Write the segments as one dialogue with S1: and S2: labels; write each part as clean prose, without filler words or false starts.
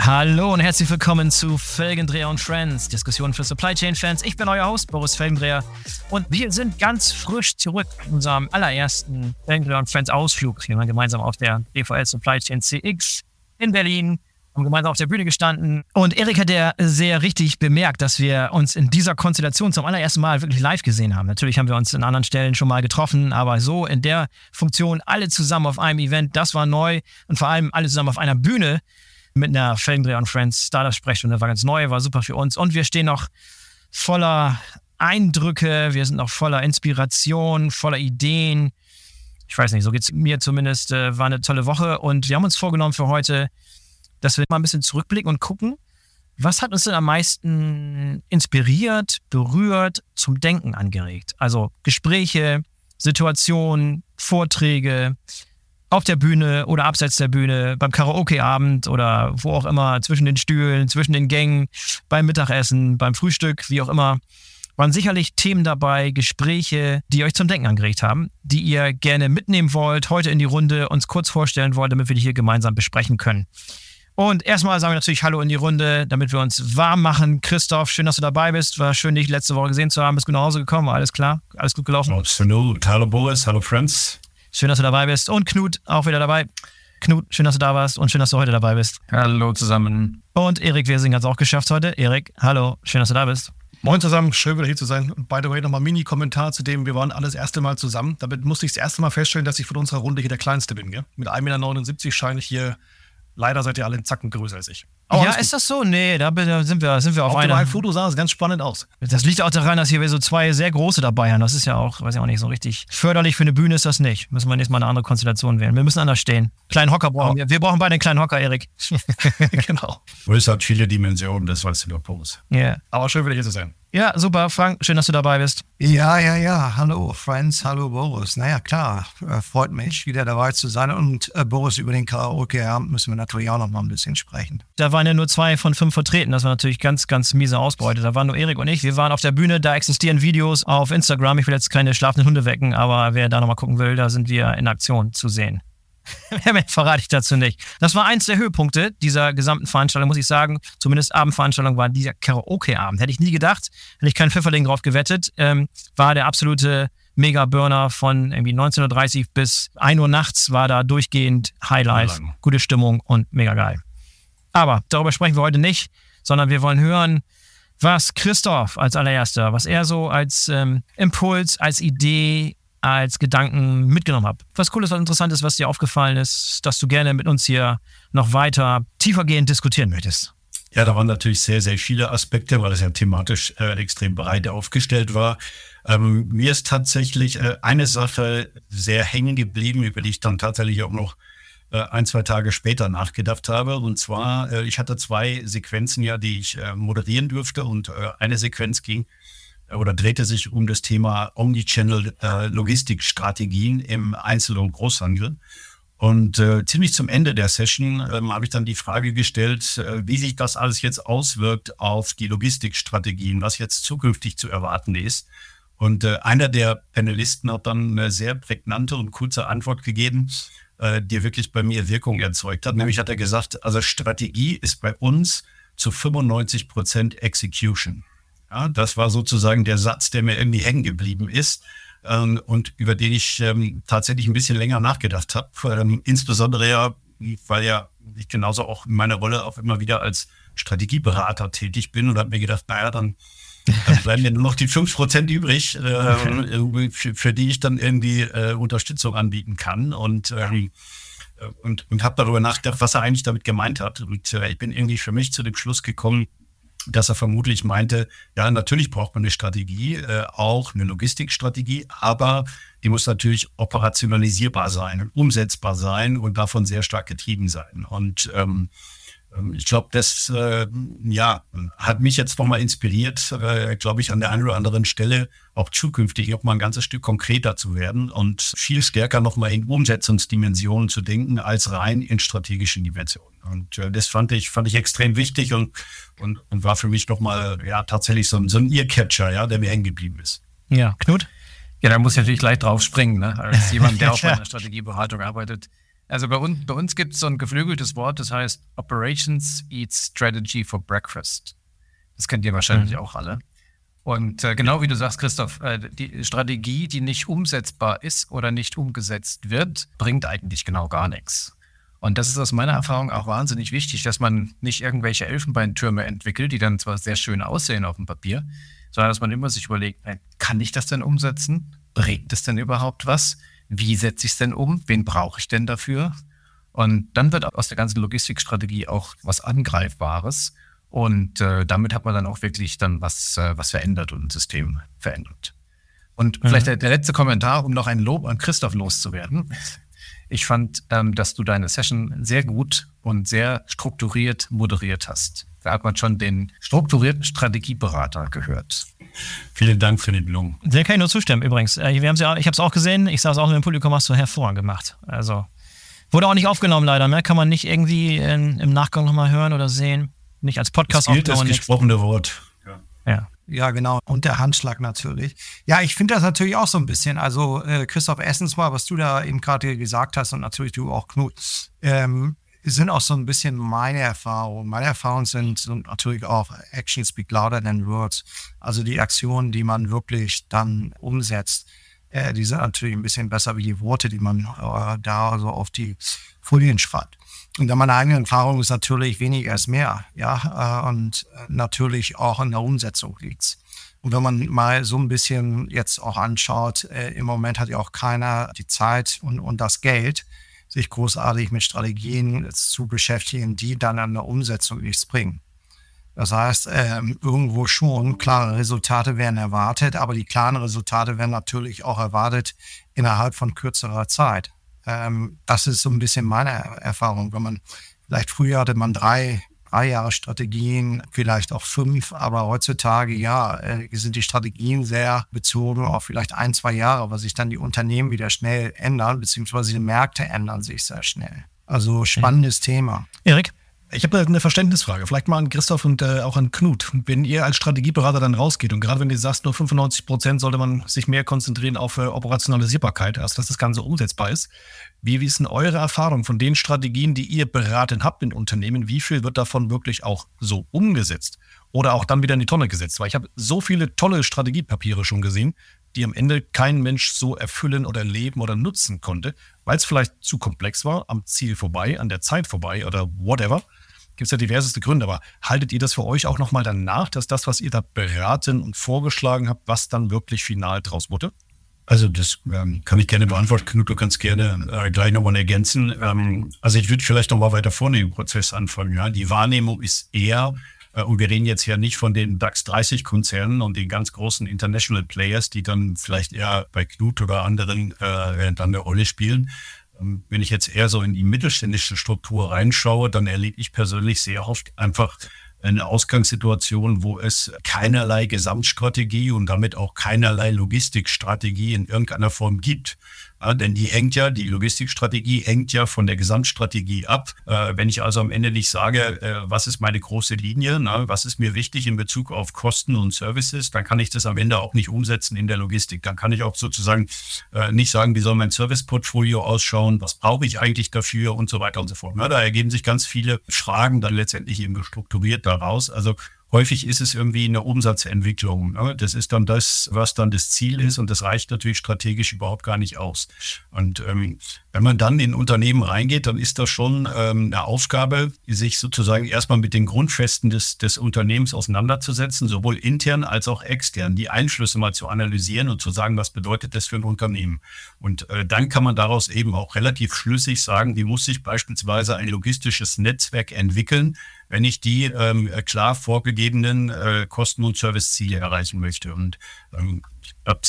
S1: Hallo und herzlich willkommen zu Felgendreher und Friends, Diskussionen für Supply Chain Fans. Ich bin euer Host, Boris Felgendreher, und wir sind ganz frisch zurück in unserem allerersten Felgendreher und Friends Ausflug. Wir waren gemeinsam auf der DVL Supply Chain CX in Berlin, haben gemeinsam auf der Bühne gestanden. Und Erik hat ja sehr richtig bemerkt, dass wir uns in dieser Konstellation zum allerersten Mal wirklich live gesehen haben. Natürlich haben wir uns in anderen Stellen schon mal getroffen, aber so in der Funktion alle zusammen auf einem Event, das war neu, und vor allem alle zusammen auf einer Bühne mit einer Felgendreher und Friends Startup-Sprechstunde war ganz neu, war super für uns, und wir stehen noch voller Eindrücke, wir sind noch voller Inspiration, voller Ideen. Ich weiß nicht, so geht es mir zumindest, war eine tolle Woche, und wir haben uns vorgenommen für heute, dass wir mal ein bisschen zurückblicken und gucken, was hat uns denn am meisten inspiriert, berührt, zum Denken angeregt. Also Gespräche, Situationen, Vorträge, auf der Bühne oder abseits der Bühne, beim Karaoke-Abend oder wo auch immer, zwischen den Stühlen, zwischen den Gängen, beim Mittagessen, beim Frühstück, wie auch immer, waren sicherlich Themen dabei, Gespräche, die euch zum Denken angeregt haben, die ihr gerne mitnehmen wollt, heute in die Runde uns kurz vorstellen wollt, damit wir die hier gemeinsam besprechen können. Und erstmal sagen wir natürlich Hallo in die Runde, damit wir uns warm machen. Christoph, schön, dass du dabei bist. War schön, dich letzte Woche gesehen zu haben. Bist du nach Hause gekommen? War alles klar? Alles gut gelaufen?
S2: Absolut. Hallo Boris, hallo Friends.
S1: Schön, dass du dabei bist. Und Knut, auch wieder dabei. Knut, schön, dass du da warst und schön, dass du heute dabei bist.
S3: Hallo zusammen.
S1: Und Erik Wirsing hat es auch geschafft heute. Erik, hallo, schön, dass du da bist.
S4: Moin zusammen, schön wieder hier zu sein. Und by the way, nochmal Mini-Kommentar zu dem, wir waren alle das erste Mal zusammen. Damit musste ich das erste Mal feststellen, dass ich von unserer Runde hier der Kleinste bin. Gell? Mit 1,79 Meter scheine ich hier, leider seid ihr alle einen Zacken größer als ich.
S1: Aber ja, ist das so? Nee, da sind wir auf einer.
S4: Auf dem Foto sah es ganz spannend aus.
S1: Das liegt auch daran, dass hier wir so zwei sehr große dabei haben. Das ist ja auch, weiß ich auch nicht, so richtig förderlich für eine Bühne ist das nicht. Müssen wir nächstes Mal eine andere Konstellation wählen. Wir müssen anders stehen. Kleinen Hocker brauchen wir. Wir brauchen beide einen kleinen Hocker, Erik.
S4: Genau.
S2: Es hat viele Dimensionen, das weißt du doch, Boris.
S1: Yeah.
S4: Aber schön wieder hier zu sein.
S1: Ja, super. Frank, schön, dass du dabei bist.
S5: Ja. Hallo, Friends. Hallo, Boris. Naja, klar. Freut mich, wieder dabei zu sein. Und Boris, über den Karaoke-Abend müssen wir natürlich auch noch mal ein bisschen sprechen.
S1: Da waren ja nur 2 von 5 vertreten. Das war natürlich ganz, ganz miese Ausbeute. Da waren nur Erik und ich. Wir waren auf der Bühne. Da existieren Videos auf Instagram. Ich will jetzt keine schlafenden Hunde wecken, aber wer da nochmal gucken will, da sind wir in Aktion zu sehen. Mehr verrate ich dazu nicht. Das war eins der Höhepunkte dieser gesamten Veranstaltung, muss ich sagen. Zumindest Abendveranstaltung war dieser Karaoke-Abend. Hätte ich nie gedacht, hätte ich keinen Pfifferling drauf gewettet. War der absolute Mega-Burner von irgendwie 19:30 bis 1 Uhr nachts, war da durchgehend Highlife, gute Stimmung und mega geil. Aber darüber sprechen wir heute nicht, sondern wir wollen hören, was Christoph als allererster, was er so als Impuls, als Idee, als Gedanken mitgenommen habe. Was Cooles, was Interessantes, was dir aufgefallen ist, dass du gerne mit uns hier noch weiter tiefergehend diskutieren möchtest.
S2: Ja, da waren natürlich sehr, sehr viele Aspekte, weil es ja thematisch extrem breit aufgestellt war. Mir ist tatsächlich eine Sache sehr hängen geblieben, über die ich dann tatsächlich auch noch 1-2 Tage später nachgedacht habe. Und zwar, ich hatte 2 Sequenzen, ja, die ich moderieren durfte, und eine Sequenz drehte sich um das Thema Omnichannel-Logistikstrategien im Einzel- und Großhandel. Und ziemlich zum Ende der Session habe ich dann die Frage gestellt, wie sich das alles jetzt auswirkt auf die Logistikstrategien, was jetzt zukünftig zu erwarten ist. Und einer der Panelisten hat dann eine sehr prägnante und kurze Antwort gegeben, die wirklich bei mir Wirkung erzeugt hat. Nämlich hat er gesagt, also Strategie ist bei uns zu 95% Execution. Ja, das war sozusagen der Satz, der mir irgendwie hängen geblieben ist und über den ich tatsächlich ein bisschen länger nachgedacht habe. Insbesondere ja, weil ja ich genauso auch in meiner Rolle auch immer wieder als Strategieberater tätig bin, und habe mir gedacht, naja, dann bleiben mir nur noch die 5% übrig, für die ich dann irgendwie Unterstützung anbieten kann. Und habe darüber nachgedacht, was er eigentlich damit gemeint hat. Und ich bin irgendwie für mich zu dem Schluss gekommen, dass er vermutlich meinte, ja, natürlich braucht man eine Strategie, auch eine Logistikstrategie, aber die muss natürlich operationalisierbar sein und umsetzbar sein und davon sehr stark getrieben sein. Und ich glaube, das hat mich jetzt nochmal inspiriert, glaube ich, an der einen oder anderen Stelle auch zukünftig noch mal ein ganzes Stück konkreter zu werden und viel stärker nochmal in Umsetzungsdimensionen zu denken, als rein in strategischen Dimensionen. Und das fand ich extrem wichtig und war für mich nochmal tatsächlich so ein Earcatcher, ja, der mir hängen geblieben ist.
S1: Ja, Knut?
S3: Ja, da muss ich natürlich gleich drauf springen, ne? Als jemand, der auch bei einer Strategieberatung arbeitet. Also bei uns gibt es so ein geflügeltes Wort, das heißt Operations Eats Strategy for Breakfast. Das kennt ihr wahrscheinlich auch alle. Und genau wie du sagst, Christoph, die Strategie, die nicht umsetzbar ist oder nicht umgesetzt wird, bringt eigentlich genau gar nichts. Und das ist aus meiner Erfahrung auch wahnsinnig wichtig, dass man nicht irgendwelche Elfenbeintürme entwickelt, die dann zwar sehr schön aussehen auf dem Papier, sondern dass man immer sich überlegt, kann ich das denn umsetzen? Bringt es denn überhaupt was? Wie setze ich es denn um? Wen brauche ich denn dafür? Und dann wird aus der ganzen Logistikstrategie auch was Angreifbares. Und damit hat man dann auch wirklich dann was verändert und ein System verändert. Und vielleicht der letzte Kommentar, um noch ein Lob an Christoph loszuwerden. Ich fand, dass du deine Session sehr gut und sehr strukturiert moderiert hast. Da hat man schon den strukturierten Strategieberater gehört.
S2: Vielen Dank für den Lob.
S1: Sehr kann ich nur zustimmen übrigens. Ich habe es auch gesehen, ich saß auch im Publikum, hast du hervorragend gemacht. Also wurde auch nicht aufgenommen leider, ne? Kann man nicht irgendwie im Nachgang nochmal hören oder sehen. Nicht als Podcast
S2: aufgenommen. Das gilt das gesprochene Wort.
S5: Ja, genau. Und der Handschlag natürlich. Ja, ich finde das natürlich auch so ein bisschen. Also Christoph, erstens mal, was du da eben gerade gesagt hast und natürlich du auch, Knut, sind auch so ein bisschen meine Erfahrungen. Meine Erfahrungen sind natürlich auch Actions speak louder than words. Also die Aktionen, die man wirklich dann umsetzt, die sind natürlich ein bisschen besser wie die Worte, die man da so auf die Folien schreibt. Und dann meine eigene Erfahrung ist natürlich weniger ist mehr, ja, und natürlich auch in der Umsetzung liegt's. Und wenn man mal so ein bisschen jetzt auch anschaut, im Moment hat ja auch keiner die Zeit und das Geld, sich großartig mit Strategien zu beschäftigen, die dann an der Umsetzung nichts bringen. Das heißt, irgendwo schon klare Resultate werden erwartet, aber die klaren Resultate werden natürlich auch erwartet innerhalb von kürzerer Zeit. Das ist so ein bisschen meine Erfahrung. Wenn man vielleicht früher hatte man drei Jahre Strategien, vielleicht auch 5, aber heutzutage sind die Strategien sehr bezogen auf vielleicht 1-2 Jahre, weil sich dann die Unternehmen wieder schnell ändern, beziehungsweise die Märkte ändern sich sehr schnell. Also spannendes Thema.
S1: Erik?
S4: Ich habe eine Verständnisfrage, vielleicht mal an Christoph und auch an Knut. Wenn ihr als Strategieberater dann rausgeht und gerade wenn du sagst, nur 95% sollte man sich mehr konzentrieren auf Operationalisierbarkeit, also dass das Ganze umsetzbar ist. Wie ist denn eure Erfahrung von den Strategien, die ihr beraten habt in Unternehmen? Wie viel wird davon wirklich auch so umgesetzt oder auch dann wieder in die Tonne gesetzt? Weil ich habe so viele tolle Strategiepapiere schon gesehen, die am Ende kein Mensch so erfüllen oder leben oder nutzen konnte, weil es vielleicht zu komplex war, am Ziel vorbei, an der Zeit vorbei oder whatever. Gibt es ja diverseste Gründe, aber haltet ihr das für euch auch nochmal danach, dass das, was ihr da beraten und vorgeschlagen habt, was dann wirklich final draus wurde?
S2: Also das kann ich gerne beantworten. Knut, du kannst gerne gleich nochmal ergänzen. Also ich würde vielleicht nochmal weiter vorne im Prozess anfangen. Ja? Die Wahrnehmung ist eher, und wir reden jetzt ja nicht von den DAX 30 Konzernen und den ganz großen International Players, die dann vielleicht eher bei Knut oder anderen dann eine Rolle spielen. Wenn ich jetzt eher so in die mittelständische Struktur reinschaue, dann erlebe ich persönlich sehr oft einfach eine Ausgangssituation, wo es keinerlei Gesamtstrategie und damit auch keinerlei Logistikstrategie in irgendeiner Form gibt. Ja, denn die Logistikstrategie hängt ja von der Gesamtstrategie ab. Wenn ich also am Ende nicht sage, was ist meine große Linie, was ist mir wichtig in Bezug auf Kosten und Services, dann kann ich das am Ende auch nicht umsetzen in der Logistik. Dann kann ich auch sozusagen nicht sagen, wie soll mein Serviceportfolio ausschauen, was brauche ich eigentlich dafür und so weiter und so fort. Ja, da ergeben sich ganz viele Fragen dann letztendlich eben strukturiert daraus. Also häufig ist es irgendwie eine Umsatzentwicklung. Ne? Das ist dann das, was dann das Ziel ist und das reicht natürlich strategisch überhaupt gar nicht aus. Und wenn man dann in Unternehmen reingeht, dann ist das schon eine Aufgabe, sich sozusagen erstmal mit den Grundfesten des Unternehmens auseinanderzusetzen, sowohl intern als auch extern, die Einflüsse mal zu analysieren und zu sagen, was bedeutet das für ein Unternehmen. Und dann kann man daraus eben auch relativ schlüssig sagen, wie muss sich beispielsweise ein logistisches Netzwerk entwickeln, wenn ich die klar vorgegebenen Kosten- und Serviceziele erreichen möchte. Und ich habe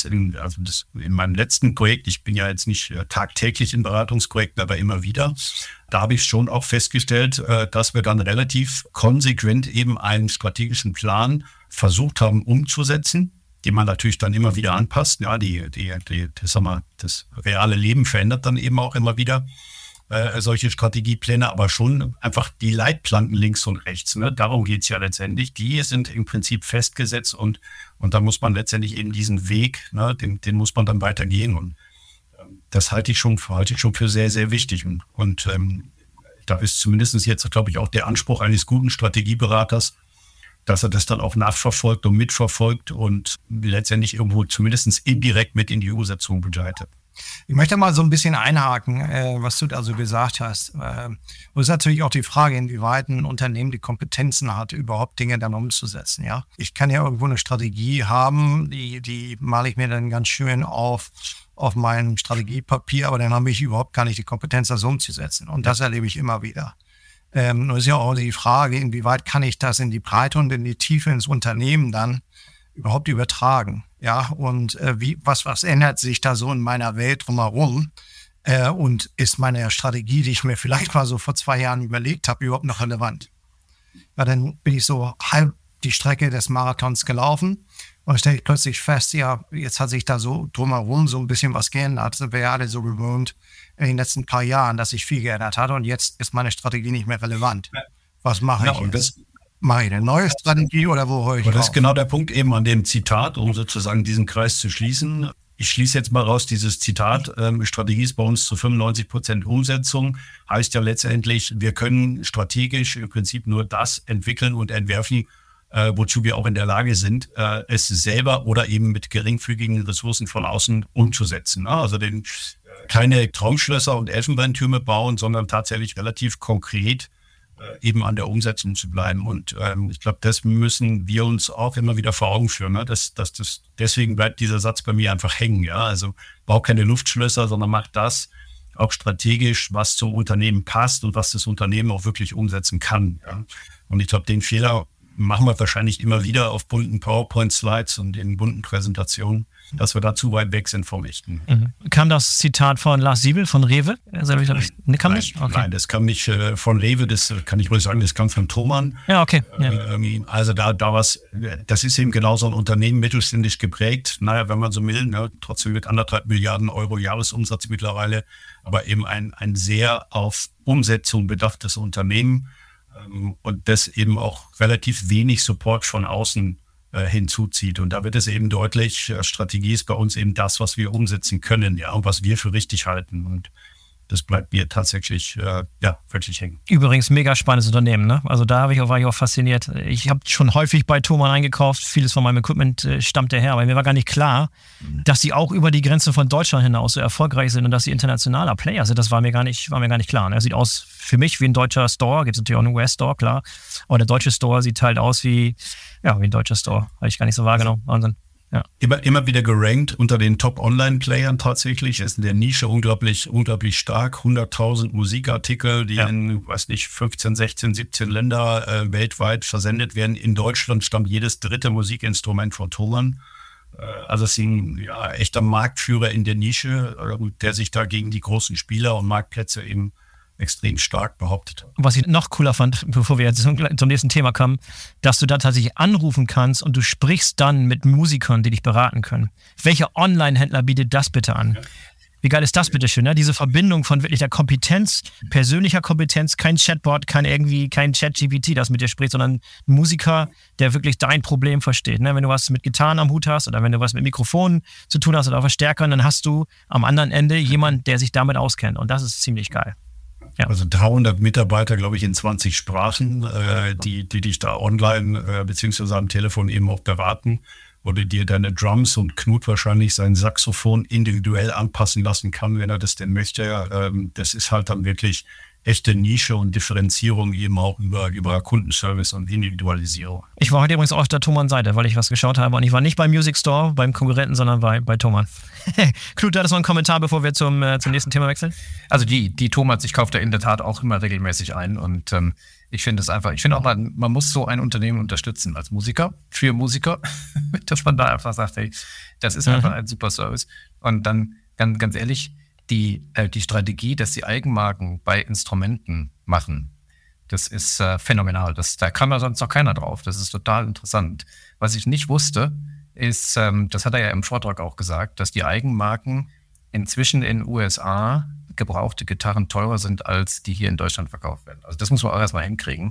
S2: in meinem letzten Projekt, ich bin ja jetzt nicht tagtäglich in Beratungsprojekten, aber immer wieder, da habe ich schon auch festgestellt, dass wir dann relativ konsequent eben einen strategischen Plan versucht haben umzusetzen, den man natürlich dann immer wieder anpasst. Ja, das reale Leben verändert dann eben auch immer wieder solche Strategiepläne, aber schon einfach die Leitplanken links und rechts. Ne? Darum geht es ja letztendlich. Die sind im Prinzip festgesetzt und da muss man letztendlich eben diesen Weg, ne, den muss man dann weitergehen. Und Das halte ich schon für sehr, sehr wichtig. Und da ist zumindest jetzt, glaube ich, auch der Anspruch eines guten Strategieberaters, dass er das dann auch nachverfolgt und mitverfolgt und letztendlich irgendwo zumindest indirekt mit in die Umsetzung begleitet.
S5: Ich möchte mal so ein bisschen einhaken, was du da so gesagt hast. Und es ist natürlich auch die Frage, inwieweit ein Unternehmen die Kompetenzen hat, überhaupt Dinge dann umzusetzen. Ja, ich kann ja irgendwo eine Strategie haben, die male ich mir dann ganz schön auf mein Strategiepapier, aber dann habe ich überhaupt gar nicht die Kompetenz, das umzusetzen. Und das erlebe ich immer wieder. Nur ist ja auch die Frage, inwieweit kann ich das in die Breite und in die Tiefe ins Unternehmen dann überhaupt übertragen. Ja, und was ändert sich da so in meiner Welt drumherum? Und ist meine Strategie, die ich mir vielleicht mal so vor 2 Jahren überlegt habe, überhaupt noch relevant? Ja, dann bin ich so halb die Strecke des Marathons gelaufen und stelle ich plötzlich fest, ja, jetzt hat sich da so drumherum so ein bisschen was geändert. Sind wir ja alle so gewöhnt in den letzten paar Jahren, dass sich viel geändert hat und jetzt ist meine Strategie nicht mehr relevant. Was mache ich jetzt? Mache ich eine neue Strategie oder wo höre ich
S2: drauf? Das ist genau der Punkt eben an dem Zitat, um sozusagen diesen Kreis zu schließen. Ich schließe jetzt mal raus dieses Zitat, Strategie ist bei uns zu 95% Umsetzung, heißt ja letztendlich, wir können strategisch im Prinzip nur das entwickeln und entwerfen, wozu wir auch in der Lage sind, es selber oder eben mit geringfügigen Ressourcen von außen umzusetzen. Also keine Traumschlösser und Elfenbeintürme bauen, sondern tatsächlich relativ konkret eben an der Umsetzung zu bleiben. Und ich glaube, das müssen wir uns auch immer wieder vor Augen führen. Ne? Deswegen bleibt dieser Satz bei mir einfach hängen. Ja? Also bau keine Luftschlösser, sondern mach das auch strategisch, was zum Unternehmen passt und was das Unternehmen auch wirklich umsetzen kann. Ja? Und ich glaube, den Fehler machen wir wahrscheinlich immer wieder auf bunten PowerPoint-Slides und in bunten Präsentationen, dass wir da zu weit weg sind vom Echten.
S1: Kam das Zitat von Lars Siebel von Rewe?
S2: Nein, das kam nicht von Rewe, das kann ich ruhig sagen, das kam von Thomann.
S1: Ja, okay. Ja.
S2: Also das ist eben genau so ein Unternehmen, mittelständisch geprägt. Naja, wenn man so will, ne, trotzdem mit 1,5 Milliarden Euro Jahresumsatz mittlerweile, aber eben ein sehr auf Umsetzung bedachtes Unternehmen. Und das eben auch relativ wenig Support von außen hinzuzieht. Und da wird es eben deutlich, Strategie ist bei uns eben das, was wir umsetzen können, ja, und was wir für richtig halten. Und das bleibt mir tatsächlich wirklich hängen.
S1: Übrigens mega spannendes Unternehmen, ne? Also da war ich auch fasziniert. Ich habe schon häufig bei Thomann eingekauft, vieles von meinem Equipment stammt daher, aber mir war gar nicht klar, dass sie auch über die Grenzen von Deutschland hinaus so erfolgreich sind und dass sie internationaler Player sind. Das war mir gar nicht klar. Ne? Sieht aus für mich wie ein deutscher Store, gibt es natürlich auch einen US-Store, klar. Aber der deutsche Store sieht halt aus wie ein deutscher Store. Habe ich gar nicht so wahrgenommen. Wahnsinn. Ja.
S2: Immer wieder gerankt unter den Top-Online-Playern tatsächlich. Ist in der Nische unglaublich stark. 100.000 Musikartikel, die in, 15, 16, 17 Länder weltweit versendet werden. In Deutschland stammt jedes 3. Musikinstrument von Thomann. Also es ist ein echter Marktführer in der Nische, der sich da gegen die großen Spieler und Marktplätze eben extrem stark behauptet.
S1: Was ich noch cooler fand, bevor wir jetzt zum nächsten Thema kommen, dass du da tatsächlich anrufen kannst und du sprichst dann mit Musikern, die dich beraten können. Welcher Online-Händler bietet das bitte an? Ja. Wie geil ist das bitte schön? Ne? Diese Verbindung von wirklich der Kompetenz, persönlicher Kompetenz, kein Chatbot, kein Chat-GPT, das mit dir spricht, sondern ein Musiker, der wirklich dein Problem versteht. Ne? Wenn du was mit Gitarren am Hut hast oder wenn du was mit Mikrofonen zu tun hast oder Verstärkern, dann hast du am anderen Ende jemanden, der sich damit auskennt. Und das ist ziemlich geil.
S2: Ja. Also 300 Mitarbeiter, glaube ich, in 20 Sprachen, die dich da online beziehungsweise am Telefon eben auch beraten, wo du dir deine Drums und Knut wahrscheinlich sein Saxophon individuell anpassen lassen kann, wenn er das denn möchte. Das ist halt dann wirklich echte Nische und Differenzierung eben auch über Kundenservice und Individualisierung.
S1: Ich war heute übrigens auf der Thomann-Seite, weil ich was geschaut habe und ich war nicht beim Music Store, beim Konkurrenten, sondern bei Thomann. Knut, da ist noch ein Kommentar, bevor wir zum nächsten Thema wechseln?
S3: Also die Thomanns, ich kaufe da in der Tat auch immer regelmäßig ein und ich finde auch, man muss so ein Unternehmen unterstützen als Musiker, für Musiker, dass man da einfach sagt, hey, das ist einfach ein super Service. Und dann, ganz ehrlich, die Strategie, dass die Eigenmarken bei Instrumenten machen, das ist phänomenal. Da kam ja sonst noch keiner drauf. Das ist total interessant. Was ich nicht wusste, ist, das hat er ja im Vortrag auch gesagt, dass die Eigenmarken inzwischen in den USA gebrauchte Gitarren teurer sind, als die hier in Deutschland verkauft werden. Also das muss man auch erstmal hinkriegen.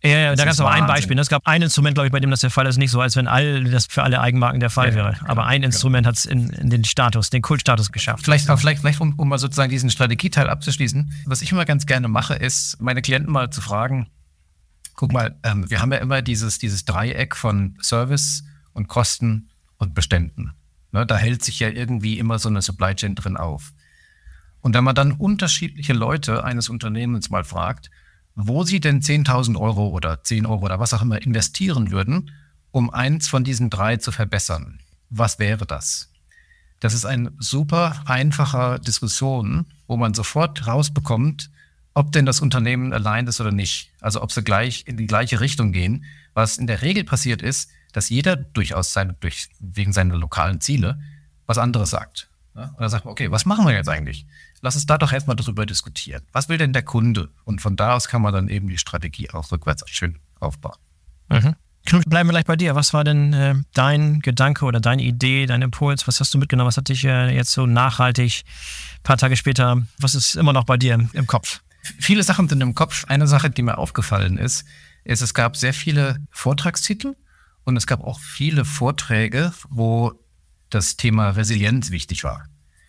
S1: Ja, da gab es aber ein
S3: Wahnsinn.
S1: Beispiel. Es gab ein Instrument, glaube ich, bei dem das der Fall ist. Nicht so, als wenn das für alle Eigenmarken der Fall wäre. Aber ein Instrument hat es in den Kultstatus geschafft.
S3: Vielleicht um mal sozusagen diesen Strategieteil abzuschließen. Was ich immer ganz gerne mache, ist, meine Klienten mal zu fragen, guck mal, wir haben ja immer dieses Dreieck von Service und Kosten und Beständen. Ne, da hält sich ja irgendwie immer so eine Supply Chain drin auf. Und wenn man dann unterschiedliche Leute eines Unternehmens mal fragt, wo sie denn 10.000 Euro oder 10 Euro oder was auch immer investieren würden, um eins von diesen drei zu verbessern, was wäre das? Das ist eine super einfache Diskussion, wo man sofort rausbekommt, ob denn das Unternehmen allein ist oder nicht. Also ob sie gleich in die gleiche Richtung gehen. Was in der Regel passiert ist, dass jeder durchaus wegen seiner lokalen Ziele was anderes sagt. Ja? Und dann sagt man, okay, was machen wir jetzt eigentlich? Lass uns da doch erstmal drüber diskutieren. Was will denn der Kunde? Und von da aus kann man dann eben die Strategie auch rückwärts schön aufbauen.
S1: Mhm. Knut, bleiben wir gleich bei dir. Was war denn dein Gedanke oder deine Idee, dein Impuls? Was hast du mitgenommen? Was hat dich jetzt so nachhaltig, ein paar Tage später, was ist immer noch bei dir im Kopf?
S3: Viele Sachen sind im Kopf. Eine Sache, die mir aufgefallen ist, es gab sehr viele Vortragstitel und es gab auch viele Vorträge, wo das Thema Resilienz wichtig war.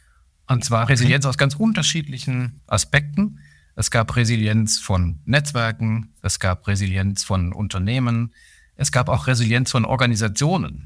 S3: Und zwar Resilienz aus ganz unterschiedlichen Aspekten. Es gab Resilienz von Netzwerken, es gab Resilienz von Unternehmen, es gab auch Resilienz von Organisationen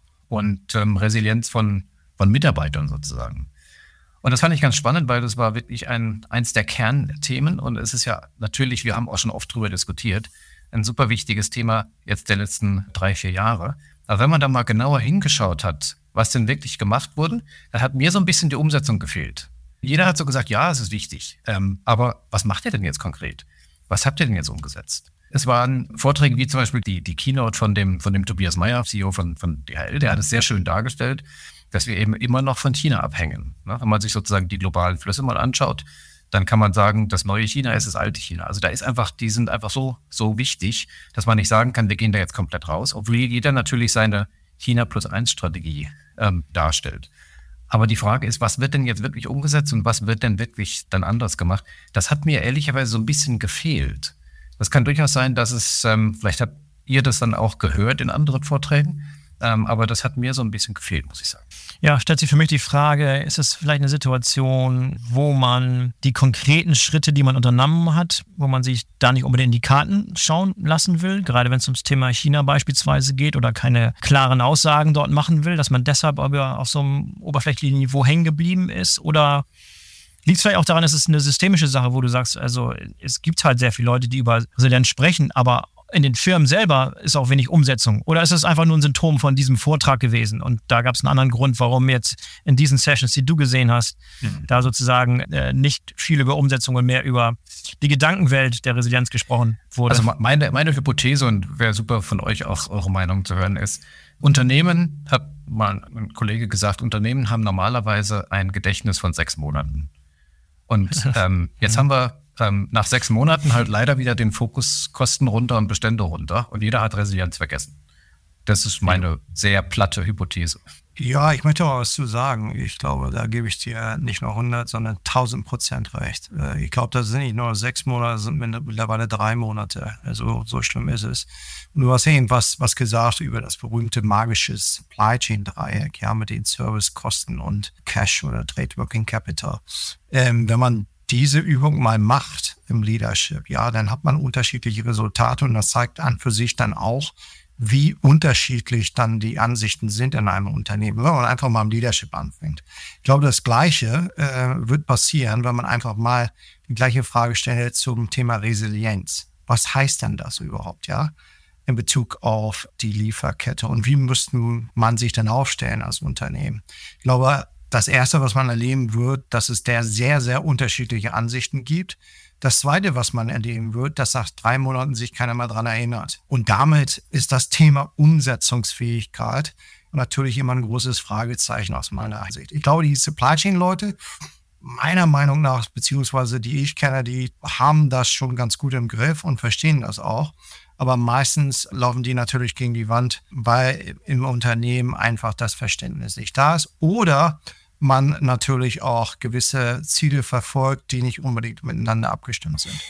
S3: und Resilienz von Mitarbeitern sozusagen. Und das fand ich ganz spannend, weil das war wirklich eins der Kernthemen. Und es ist ja natürlich, wir haben auch schon oft drüber diskutiert, ein super wichtiges Thema jetzt der letzten 3-4 Jahre. Aber wenn man da mal genauer hingeschaut hat, was denn wirklich gemacht wurde, da hat mir so ein bisschen die Umsetzung gefehlt. Jeder hat so gesagt, ja, es ist wichtig. Aber was macht ihr denn jetzt konkret? Was habt ihr denn jetzt umgesetzt? Es waren Vorträge wie zum Beispiel die Keynote von dem Tobias Meyer, CEO von DHL, der hat es sehr schön dargestellt, dass wir eben immer noch von China abhängen. Wenn man sich sozusagen die globalen Flüsse mal anschaut, dann kann man sagen, das neue China ist das alte China. Also die sind einfach so wichtig, dass man nicht sagen kann, wir gehen da jetzt komplett raus, obwohl jeder natürlich seine China+1-Strategie darstellt. Aber die Frage ist, was wird denn jetzt wirklich umgesetzt und was wird denn wirklich dann anders gemacht? Das hat mir ehrlicherweise so ein bisschen gefehlt. Das kann durchaus sein, dass es, vielleicht habt ihr das dann auch gehört in anderen Vorträgen, aber das hat mir so ein bisschen gefehlt, muss ich sagen.
S1: Ja, stellt sich für mich die Frage, ist es vielleicht eine Situation, wo man die konkreten Schritte, die man unternommen hat, wo man sich da nicht unbedingt in die Karten schauen lassen will, gerade wenn es ums Thema China beispielsweise geht oder keine klaren Aussagen dort machen will, dass man deshalb aber auf so einem oberflächlichen Niveau hängen geblieben ist? Oder liegt es vielleicht auch daran, dass es eine systemische Sache, wo du sagst, also es gibt halt sehr viele Leute, die über Resilienz sprechen, aber in den Firmen selber ist auch wenig Umsetzung? Oder ist es einfach nur ein Symptom von diesem Vortrag gewesen? Und da gab es einen anderen Grund, warum jetzt in diesen Sessions, die du gesehen hast, da sozusagen nicht viel über Umsetzung und mehr über die Gedankenwelt der Resilienz gesprochen wurde.
S3: Also meine Hypothese, und wäre super von euch auch eure Meinung zu hören, ist, Unternehmen, hat mal ein Kollege gesagt, Unternehmen haben normalerweise ein Gedächtnis von 6 Monaten. Und jetzt haben wir nach 6 Monaten halt leider wieder den Fokus Kosten runter und Bestände runter und jeder hat Resilienz vergessen. Das ist meine sehr platte Hypothese.
S5: Ja, ich möchte auch was zu sagen. Ich glaube, da gebe ich dir nicht nur 100, sondern 1000% recht. Ich glaube, das sind nicht nur 6 Monate, das sind mittlerweile 3 Monate. Also so schlimm ist es. Und du hast irgendwas gesagt über das berühmte magische Supply Chain Dreieck, ja, mit den Service, Kosten und Cash oder Trade Working Capital. Wenn man diese Übung mal macht im Leadership, ja, dann hat man unterschiedliche Resultate und das zeigt an für sich dann auch, wie unterschiedlich dann die Ansichten sind in einem Unternehmen, wenn man einfach mal im Leadership anfängt. Ich glaube, das Gleiche wird passieren, wenn man einfach mal die gleiche Frage stellt zum Thema Resilienz. Was heißt denn das überhaupt, ja, in Bezug auf die Lieferkette und wie müsste man sich denn aufstellen als Unternehmen? Ich glaube, das Erste, was man erleben wird, dass es da sehr, sehr unterschiedliche Ansichten gibt. Das Zweite, was man erleben wird, dass nach 3 Monaten sich keiner mehr dran erinnert. Und damit ist das Thema Umsetzungsfähigkeit natürlich immer ein großes Fragezeichen aus meiner Sicht. Ich glaube, die Supply Chain Leute, meiner Meinung nach, beziehungsweise die ich kenne, die haben das schon ganz gut im Griff und verstehen das auch. Aber meistens laufen die natürlich gegen die Wand, weil im Unternehmen einfach das Verständnis nicht da ist. Oder man natürlich auch gewisse Ziele verfolgt, die nicht unbedingt miteinander abgestimmt sind.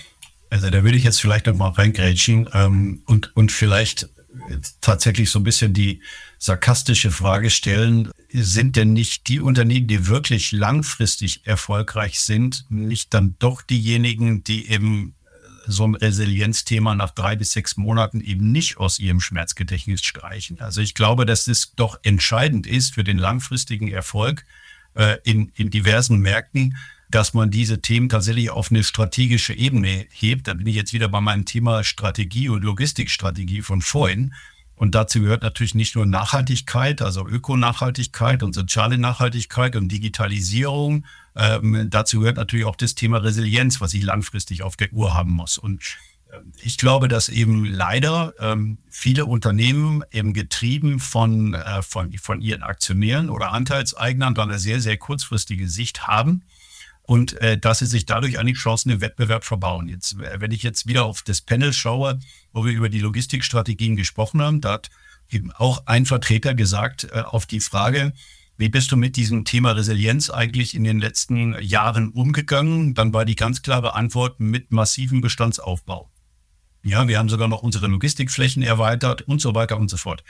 S2: Also da würde ich jetzt vielleicht noch mal reingrätschen und vielleicht tatsächlich so ein bisschen die sarkastische Frage stellen, sind denn nicht die Unternehmen, die wirklich langfristig erfolgreich sind, nicht dann doch diejenigen, die eben so ein Resilienzthema nach 3 bis 6 Monaten eben nicht aus ihrem Schmerzgedächtnis streichen? Also ich glaube, dass es doch entscheidend ist für den langfristigen Erfolg in diversen Märkten, dass man diese Themen tatsächlich auf eine strategische Ebene hebt. Da bin ich jetzt wieder bei meinem Thema Strategie und Logistikstrategie von vorhin. Und dazu gehört natürlich nicht nur Nachhaltigkeit, also Ökonachhaltigkeit und soziale Nachhaltigkeit und Digitalisierung. Dazu gehört natürlich auch das Thema Resilienz, was ich langfristig auf der Uhr haben muss. Und ich glaube, dass eben leider viele Unternehmen eben getrieben von ihren Aktionären oder Anteilseignern dann eine sehr, sehr kurzfristige Sicht haben. Und dass sie sich dadurch eigentlich Chancen im Wettbewerb verbauen. Jetzt, wenn ich jetzt wieder auf das Panel schaue, wo wir über die Logistikstrategien gesprochen haben, da hat eben auch ein Vertreter gesagt, auf die Frage, wie bist du mit diesem Thema Resilienz eigentlich in den letzten Jahren umgegangen? Dann war die ganz klare Antwort mit massivem Bestandsaufbau. Ja, wir haben sogar noch unsere Logistikflächen erweitert und so weiter und so fort.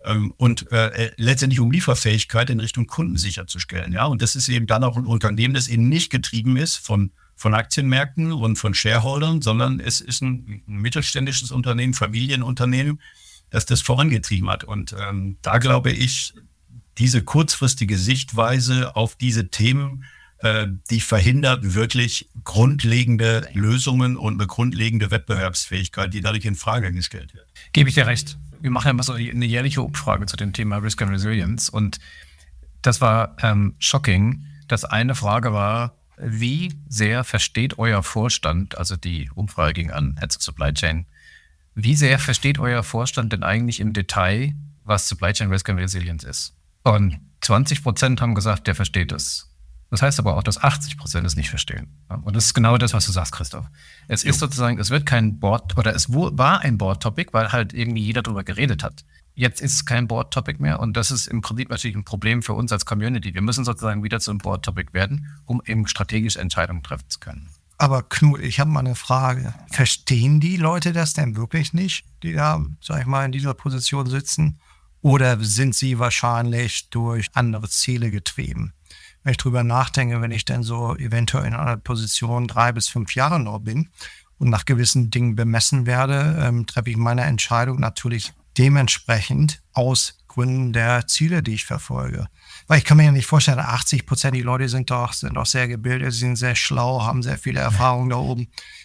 S2: Und letztendlich um Lieferfähigkeit in Richtung Kunden sicherzustellen. Ja, und das ist eben dann auch ein Unternehmen, das eben nicht getrieben ist von Aktienmärkten und von Shareholdern, sondern es ist ein mittelständisches Unternehmen, Familienunternehmen, das vorangetrieben hat. Und da glaube ich, diese kurzfristige Sichtweise auf diese Themen, die verhindert wirklich grundlegende Lösungen und eine grundlegende Wettbewerbsfähigkeit, die dadurch in Frage gestellt wird.
S3: Gebe ich dir recht. Wir machen ja immer so eine jährliche Umfrage zu dem Thema Risk and Resilience. Und das war shocking. Das eine Frage war, wie sehr versteht euer Vorstand, also die Umfrage ging an Heads of Supply Chain, wie sehr versteht euer Vorstand denn eigentlich im Detail, was Supply Chain Risk and Resilience ist? Und 20% haben gesagt, der versteht es. Das heißt aber auch, dass 80% es nicht verstehen. Und das ist genau das, was du sagst, Christoph. Es ist sozusagen, es wird kein Board, oder es war ein Board-Topic, weil halt irgendwie jeder drüber geredet hat. Jetzt ist es kein Board-Topic mehr und das ist im Prinzip natürlich ein Problem für uns als Community. Wir müssen sozusagen wieder zu einem Board-Topic werden, um eben strategische Entscheidungen treffen zu können.
S5: Aber Knut, ich habe mal eine Frage. Verstehen die Leute das denn wirklich nicht, die da, sag ich mal, in dieser Position sitzen? Oder sind sie wahrscheinlich durch andere Ziele getrieben? Wenn ich drüber nachdenke, wenn ich dann so eventuell in einer Position 3 bis 5 Jahre noch bin und nach gewissen Dingen bemessen werde, treffe ich meine Entscheidung natürlich dementsprechend aus Gründen der Ziele, die ich verfolge. Weil ich kann mir ja nicht vorstellen, 80% die Leute sind doch sehr gebildet, sind sehr schlau, haben sehr viele Erfahrungen da oben,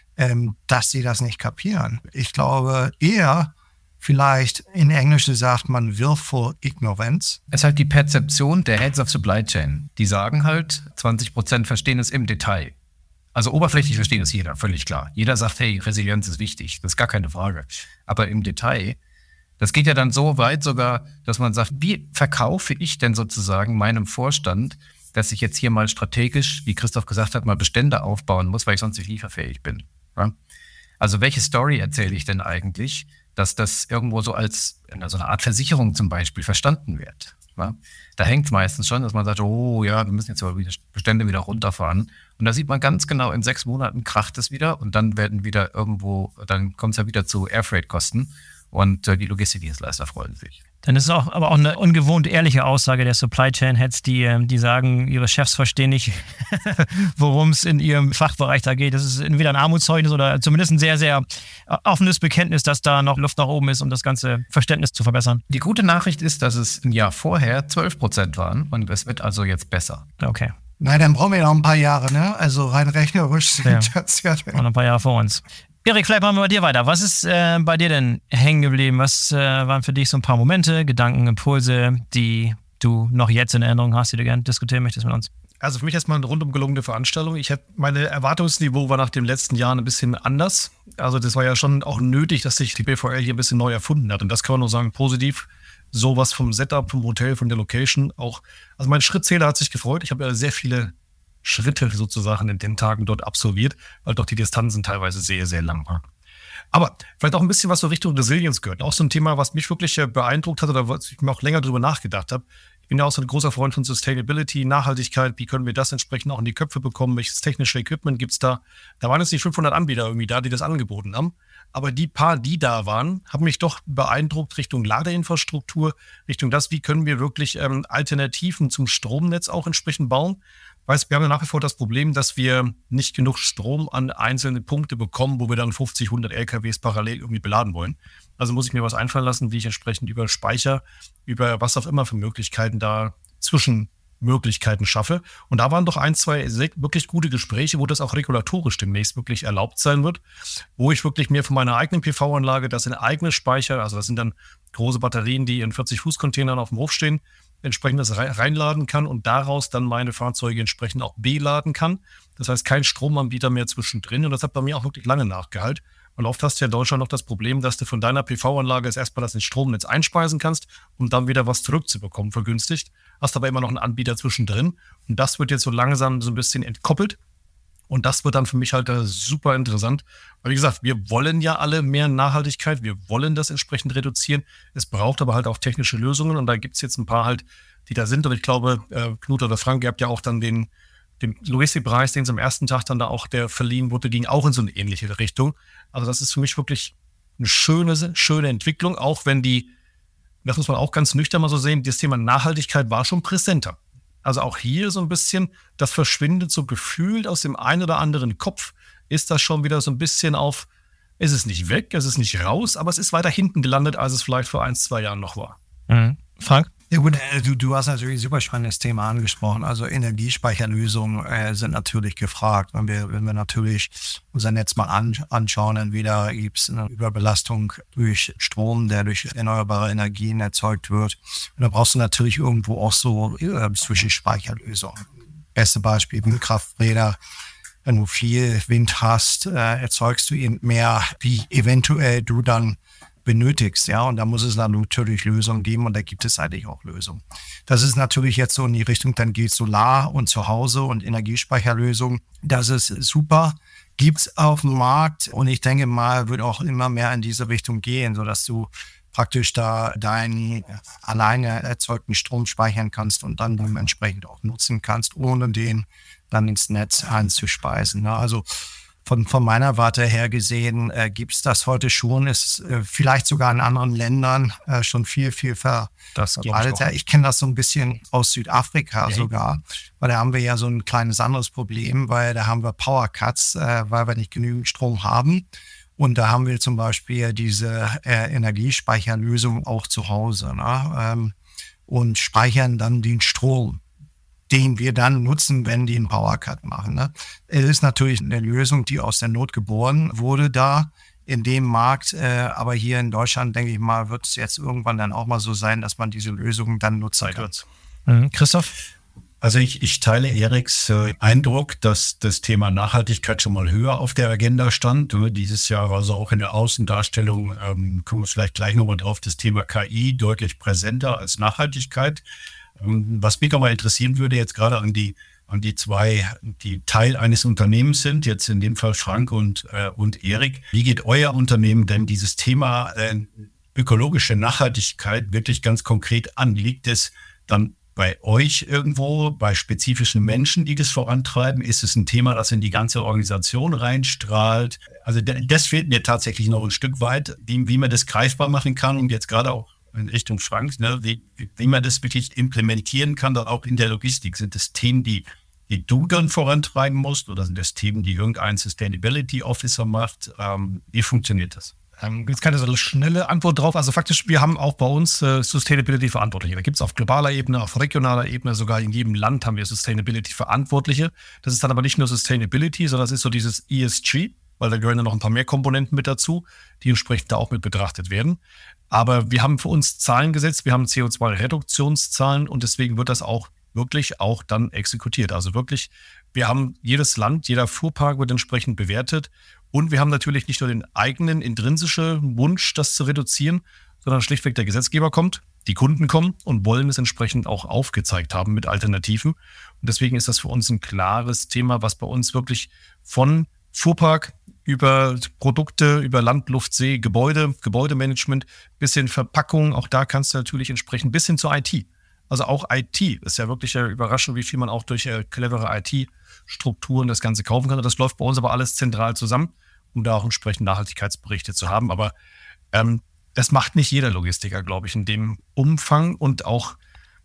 S5: dass sie das nicht kapieren. Ich glaube eher, vielleicht in Englisch sagt man willful ignorance.
S3: Es ist halt die Perzeption der Heads of Supply Chain. Die sagen halt, 20% verstehen es im Detail. Also oberflächlich versteht es jeder, völlig klar. Jeder sagt, hey, Resilienz ist wichtig, das ist gar keine Frage. Aber im Detail, das geht ja dann so weit sogar, dass man sagt, wie verkaufe ich denn sozusagen meinem Vorstand, dass ich jetzt hier mal strategisch, wie Christoph gesagt hat, mal Bestände aufbauen muss, weil ich sonst nicht lieferfähig bin. Ja? Also welche Story erzähle ich denn eigentlich, dass das irgendwo so als so eine Art Versicherung zum Beispiel verstanden wird. Ja? Da hängt es meistens schon, dass man sagt, oh ja, wir müssen jetzt aber Bestände wieder runterfahren. Und da sieht man ganz genau, in 6 Monaten kracht es wieder und dann dann kommt es ja wieder zu Airfreight-Kosten und die Logistikdienstleister freuen sich.
S1: Dann ist es aber auch eine ungewohnt ehrliche Aussage der Supply Chain Heads, die sagen, ihre Chefs verstehen nicht, worum es in ihrem Fachbereich da geht. Das ist entweder ein Armutszeugnis oder zumindest ein sehr, sehr offenes Bekenntnis, dass da noch Luft nach oben ist, um das ganze Verständnis zu verbessern.
S3: Die gute Nachricht ist, dass es ein Jahr vorher 12% waren und es wird also jetzt besser.
S1: Okay.
S5: Na, dann brauchen wir noch ein paar Jahre, ne? Also rein rechnerisch sind das ja.
S1: Und ein paar Jahre vor uns. Erik, vielleicht machen wir bei dir weiter. Was ist bei dir denn hängen geblieben? Was waren für dich so ein paar Momente, Gedanken, Impulse, die du noch jetzt in Erinnerung hast, die du gerne diskutieren möchtest mit uns?
S4: Also für mich erstmal eine rundum gelungene Veranstaltung. Meine Erwartungsniveau war nach den letzten Jahren ein bisschen anders. Also das war ja schon auch nötig, dass sich die BVL hier ein bisschen neu erfunden hat. Und das kann man nur sagen, positiv. Sowas vom Setup, vom Hotel, von der Location auch. Also mein Schrittzähler hat sich gefreut. Ich habe ja sehr viele Schritte sozusagen in den Tagen dort absolviert, weil doch die Distanzen teilweise sehr, sehr lang waren. Aber vielleicht auch ein bisschen was so Richtung Resilienz gehört. Auch so ein Thema, was mich wirklich beeindruckt hat oder was ich mir auch länger drüber nachgedacht habe. Ich bin ja auch so ein großer Freund von Sustainability, Nachhaltigkeit. Wie können wir das entsprechend auch in die Köpfe bekommen? Welches technische Equipment gibt es da? Da waren jetzt nicht 500 Anbieter irgendwie da, die das angeboten haben. Aber die paar, die da waren, haben mich doch beeindruckt Richtung Ladeinfrastruktur, Richtung das, wie können wir wirklich Alternativen zum Stromnetz auch entsprechend bauen. Weißt, wir haben ja nach wie vor das Problem, dass wir nicht genug Strom an einzelne Punkte bekommen, wo wir dann 50, 100 LKWs parallel irgendwie beladen wollen. Also muss ich mir was einfallen lassen, wie ich entsprechend über Speicher, über was auch immer für Möglichkeiten da Zwischenmöglichkeiten schaffe. Und da waren doch 1, 2 wirklich gute Gespräche, wo das auch regulatorisch demnächst wirklich erlaubt sein wird, wo ich wirklich mir von meiner eigenen PV-Anlage, das sind eigene Speicher, also das sind dann große Batterien, die in 40-Fuß-Containern auf dem Hof stehen, entsprechend das reinladen kann und daraus dann meine Fahrzeuge entsprechend auch beladen kann. Das heißt, kein Stromanbieter mehr zwischendrin. Und das hat bei mir auch wirklich lange Nachgehalt. Weil oft hast du ja in Deutschland noch das Problem, dass du von deiner PV-Anlage erstmal das ins Stromnetz einspeisen kannst, um dann wieder was zurückzubekommen, vergünstigt. Hast aber immer noch einen Anbieter zwischendrin. Und das wird jetzt so langsam so ein bisschen entkoppelt. Und das wird dann für mich halt super interessant. Weil wie gesagt, wir wollen ja alle mehr Nachhaltigkeit, wir wollen das entsprechend reduzieren. Es braucht aber halt auch technische Lösungen und da gibt es jetzt ein paar halt, die da sind. Und ich glaube, Knut oder Frank, ihr habt ja auch dann den Logistikpreis, den es am ersten Tag dann da auch der verliehen wurde, ging auch in so eine ähnliche Richtung. Also das ist für mich wirklich eine schöne Entwicklung, auch wenn das muss man auch ganz nüchtern mal so sehen, das Thema Nachhaltigkeit war schon präsenter. Also auch hier so ein bisschen, das verschwindet so gefühlt aus dem einen oder anderen Kopf, ist das schon wieder so ein bisschen es ist nicht weg, es ist nicht raus, aber es ist weiter hinten gelandet, als es vielleicht vor 1, 2 Jahren noch war.
S1: Frank?
S5: Ja gut, du hast natürlich ein super spannendes Thema angesprochen. Also Energiespeicherlösungen sind natürlich gefragt. Wenn wir natürlich unser Netz mal anschauen, entweder gibt es eine Überbelastung durch Strom, der durch erneuerbare Energien erzeugt wird. Und da brauchst du natürlich irgendwo auch so Zwischenspeicherlösungen. Beste Beispiel, Windkrafträder. Wenn du viel Wind hast, erzeugst du eben mehr, wie eventuell du dann benötigst, ja, und da muss es dann natürlich Lösungen geben und da gibt es eigentlich auch Lösungen. Das ist natürlich jetzt so in die Richtung, dann geht Solar und Zuhause und Energiespeicherlösungen. Das ist super, gibt's auf dem Markt und ich denke mal, wird auch immer mehr in diese Richtung gehen, sodass du praktisch da deinen alleine erzeugten Strom speichern kannst und dann dementsprechend auch nutzen kannst, ohne den dann ins Netz einzuspeisen. Ne? Also von meiner Warte her gesehen gibt es das heute schon, ist vielleicht sogar in anderen Ländern schon viel verbreiteter. Ich kenne das so ein bisschen aus Südafrika sogar, weil da haben wir ja so ein kleines anderes Problem, weil da haben wir Power Cuts, weil wir nicht genügend Strom haben. Und da haben wir zum Beispiel diese Energiespeicherlösung auch zu Hause, ne? Und speichern dann den Strom, den wir dann nutzen, wenn die einen Powercut machen. Ne? Es ist natürlich eine Lösung, die aus der Not geboren wurde da in dem Markt. Aber hier in Deutschland, denke ich mal, wird es jetzt irgendwann dann auch mal so sein, dass man diese Lösung dann nutzen kann.
S1: Christoph?
S2: Also ich teile Eriks Eindruck, dass das Thema Nachhaltigkeit schon mal höher auf der Agenda stand. Dieses Jahr war so auch in der Außendarstellung, kommen wir vielleicht gleich nochmal drauf, das Thema KI deutlich präsenter als Nachhaltigkeit. Was mich nochmal interessieren würde, jetzt gerade an die zwei, die Teil eines Unternehmens sind, jetzt in dem Fall Frank und Erik. Wie geht euer Unternehmen denn dieses Thema ökologische Nachhaltigkeit wirklich ganz konkret an? Liegt es dann bei euch irgendwo, bei spezifischen Menschen, die das vorantreiben? Ist es ein Thema, das in die ganze Organisation reinstrahlt? Also das fehlt mir tatsächlich noch ein Stück weit, wie man das greifbar machen kann und jetzt gerade auch in Richtung Frank, ne, wie man das wirklich implementieren kann, dann auch in der Logistik. Sind das Themen, die du dann vorantreiben musst oder sind das Themen, die irgendein Sustainability Officer macht? Wie funktioniert das?
S4: Gibt es keine so schnelle Antwort drauf. Also faktisch, wir haben auch bei uns Sustainability-Verantwortliche. Da gibt es auf globaler Ebene, auf regionaler Ebene, sogar in jedem Land haben wir Sustainability-Verantwortliche. Das ist dann aber nicht nur Sustainability, sondern es ist so dieses ESG, weil da gehören ja noch ein paar mehr Komponenten mit dazu, die entsprechend da auch mit betrachtet werden. Aber wir haben für uns Zahlen gesetzt, wir haben CO2-Reduktionszahlen und deswegen wird das auch wirklich auch dann exekutiert. Also wirklich, wir haben jedes Land, jeder Fuhrpark wird entsprechend bewertet und wir haben natürlich nicht nur den eigenen intrinsischen Wunsch, das zu reduzieren, sondern schlichtweg der Gesetzgeber kommt, die Kunden kommen und wollen es entsprechend auch aufgezeigt haben mit Alternativen. Und deswegen ist das für uns ein klares Thema, was bei uns wirklich von Fuhrpark über Produkte, über Land, Luft, See, Gebäudemanagement, bis hin Verpackung, auch da kannst du natürlich entsprechend bis hin zur IT. Also auch IT ist ja wirklich überraschend, wie viel man auch durch clevere IT-Strukturen das Ganze kaufen kann. Das läuft bei uns aber alles zentral zusammen, um da auch entsprechend Nachhaltigkeitsberichte zu haben. Aber das macht nicht jeder Logistiker, glaube ich, in dem Umfang und auch,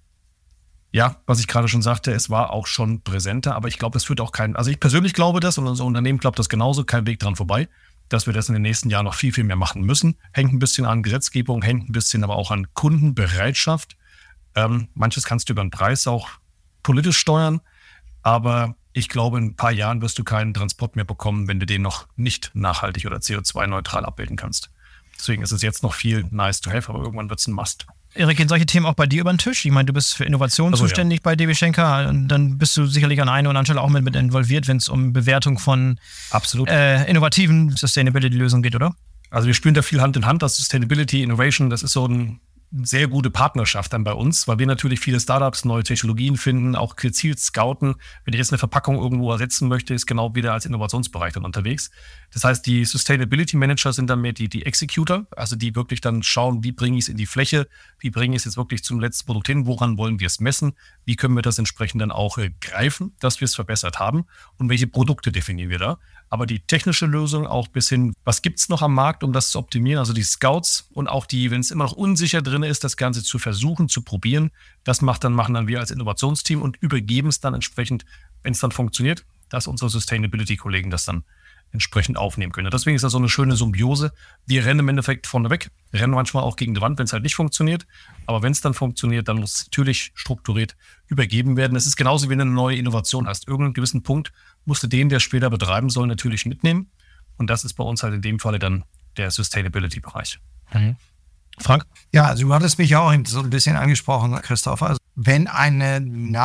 S4: ja, was ich gerade schon sagte, es war auch schon präsenter, aber ich glaube, das führt auch also ich persönlich glaube das und unser Unternehmen glaubt das genauso, kein Weg dran vorbei, dass wir das in den nächsten Jahren noch viel, viel mehr machen müssen. Hängt ein bisschen an Gesetzgebung, hängt ein bisschen aber auch an Kundenbereitschaft. Manches kannst du über den Preis auch politisch steuern, aber ich glaube, in ein paar Jahren wirst du keinen Transport mehr bekommen, wenn du den noch nicht nachhaltig oder CO2-neutral abbilden kannst. Deswegen ist es jetzt noch viel nice to have, aber irgendwann wird es ein Must.
S1: Erik, gehen solche Themen auch bei dir über den Tisch? Ich meine, du bist für Innovation zuständig bei DB Schenker. Und dann bist du sicherlich an einer oder anderen Stelle auch mit involviert, wenn es um Bewertung von innovativen Sustainability-Lösungen geht, oder?
S4: Also wir spielen da viel Hand in Hand. Das Sustainability, Innovation, das ist so eine sehr gute Partnerschaft dann bei uns, weil wir natürlich viele Startups, neue Technologien finden, auch gezielt scouten. Wenn ich jetzt eine Verpackung irgendwo ersetzen möchte, ist genau wieder als Innovationsbereich dann unterwegs. Das heißt, die Sustainability Manager sind dann mehr die Executor, also die wirklich dann schauen, wie bringe ich es in die Fläche, wie bringe ich es jetzt wirklich zum letzten Produkt hin, woran wollen wir es messen, wie können wir das entsprechend dann auch greifen, dass wir es verbessert haben und welche Produkte definieren wir da. Aber die technische Lösung auch bis hin, was gibt es noch am Markt, um das zu optimieren, also die Scouts und auch die, wenn es immer noch unsicher drin ist, das Ganze zu versuchen, zu probieren, das machen dann wir als Innovationsteam und übergeben es dann entsprechend, wenn es dann funktioniert, dass unsere Sustainability-Kollegen das dann entsprechend aufnehmen können. Deswegen ist das so eine schöne Symbiose. Wir rennen im Endeffekt vorne weg, rennen manchmal auch gegen die Wand, wenn es halt nicht funktioniert. Aber wenn es dann funktioniert, dann muss es natürlich strukturiert übergeben werden. Es ist genauso, wie wenn du eine neue Innovation hast. Irgendeinen gewissen Punkt musst du den, der später betreiben soll, natürlich mitnehmen. Und das ist bei uns halt in dem Falle dann der Sustainability-Bereich.
S1: Mhm. Frank?
S5: Ja, also du hattest mich ja auch so ein bisschen angesprochen, Christoph. Also wenn eine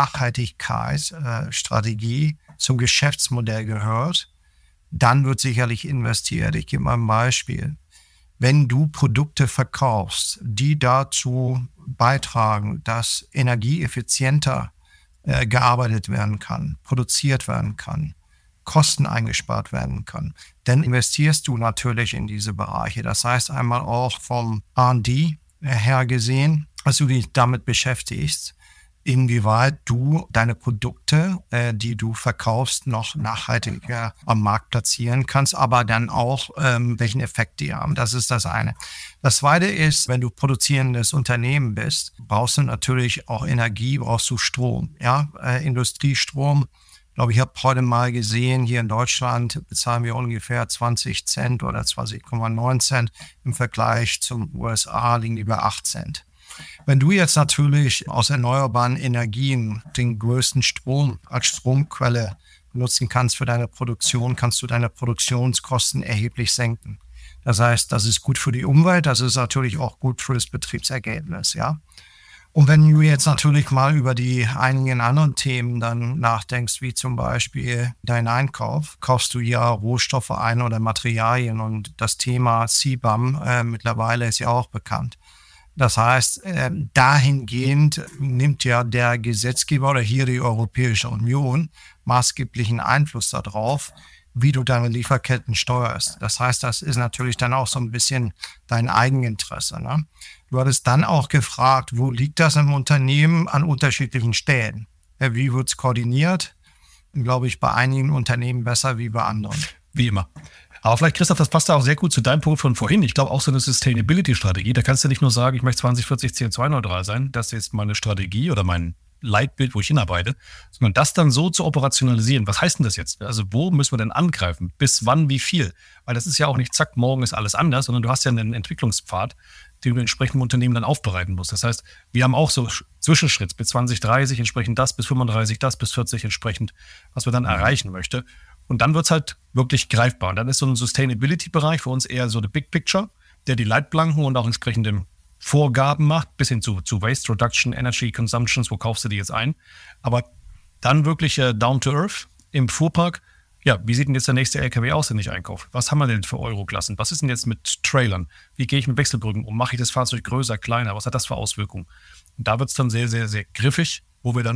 S5: Nachhaltigkeitsstrategie zum Geschäftsmodell gehört, dann wird sicherlich investiert. Ich gebe mal ein Beispiel. Wenn du Produkte verkaufst, die dazu beitragen, dass energieeffizienter gearbeitet werden kann, produziert werden kann, Kosten eingespart werden kann, dann investierst du natürlich in diese Bereiche. Das heißt einmal auch vom R&D her gesehen, dass du dich damit beschäftigst, inwieweit du deine Produkte, die du verkaufst, noch nachhaltiger am Markt platzieren kannst, aber dann auch, welchen Effekt die haben. Das ist das eine. Das zweite ist, wenn du produzierendes Unternehmen bist, brauchst du natürlich auch Energie, brauchst du Strom. Ja? Industriestrom, ich glaube, ich habe heute mal gesehen, hier in Deutschland bezahlen wir ungefähr 20 Cent oder 20,9 Cent. Im Vergleich zum USA liegen die bei 8 Cent. Wenn du jetzt natürlich aus erneuerbaren Energien den größten Strom als Stromquelle nutzen kannst für deine Produktion, kannst du deine Produktionskosten erheblich senken. Das heißt, das ist gut für die Umwelt, das ist natürlich auch gut für das Betriebsergebnis, ja. Und wenn du jetzt natürlich mal über die einigen anderen Themen dann nachdenkst, wie zum Beispiel dein Einkauf, kaufst du ja Rohstoffe ein oder Materialien und das Thema CBAM mittlerweile ist ja auch bekannt. Das heißt, dahingehend nimmt ja der Gesetzgeber oder hier die Europäische Union maßgeblichen Einfluss darauf, wie du deine Lieferketten steuerst. Das heißt, das ist natürlich dann auch so ein bisschen dein Eigeninteresse. Ne? Du hattest dann auch gefragt, wo liegt das im Unternehmen an unterschiedlichen Stellen? Wie wird es koordiniert? Glaube ich, bei einigen Unternehmen besser wie bei anderen.
S4: Wie immer. Aber vielleicht, Christoph, das passt da auch sehr gut zu deinem Punkt von vorhin. Ich glaube, auch so eine Sustainability-Strategie, da kannst du nicht nur sagen, ich möchte 2040 CO2-neutral sein, das ist meine Strategie oder mein Leitbild, wo ich hinarbeite, sondern das dann so zu operationalisieren. Was heißt denn das jetzt? Also wo müssen wir denn angreifen? Bis wann, wie viel? Weil das ist ja auch nicht, zack, morgen ist alles anders, sondern du hast ja einen Entwicklungspfad, den du entsprechend im Unternehmen dann aufbereiten musst. Das heißt, wir haben auch so Zwischenschritt bis 2030 entsprechend das, bis 35 das, bis 40 entsprechend, was wir dann erreichen möchten. Und dann wird es halt wirklich greifbar. Und dann ist so ein Sustainability-Bereich für uns eher so der Big Picture, der die Leitplanken und auch entsprechende Vorgaben macht, bis hin zu Waste Reduction, Energy Consumptions, wo kaufst du die jetzt ein. Aber dann wirklich down to earth im Fuhrpark. Ja, wie sieht denn jetzt der nächste LKW aus, den ich einkaufe? Was haben wir denn für Euroklassen? Was ist denn jetzt mit Trailern? Wie gehe ich mit Wechselbrücken um? Mache ich das Fahrzeug größer, kleiner? Was hat das für Auswirkungen? Und da wird es dann sehr, sehr, sehr griffig, wo wir dann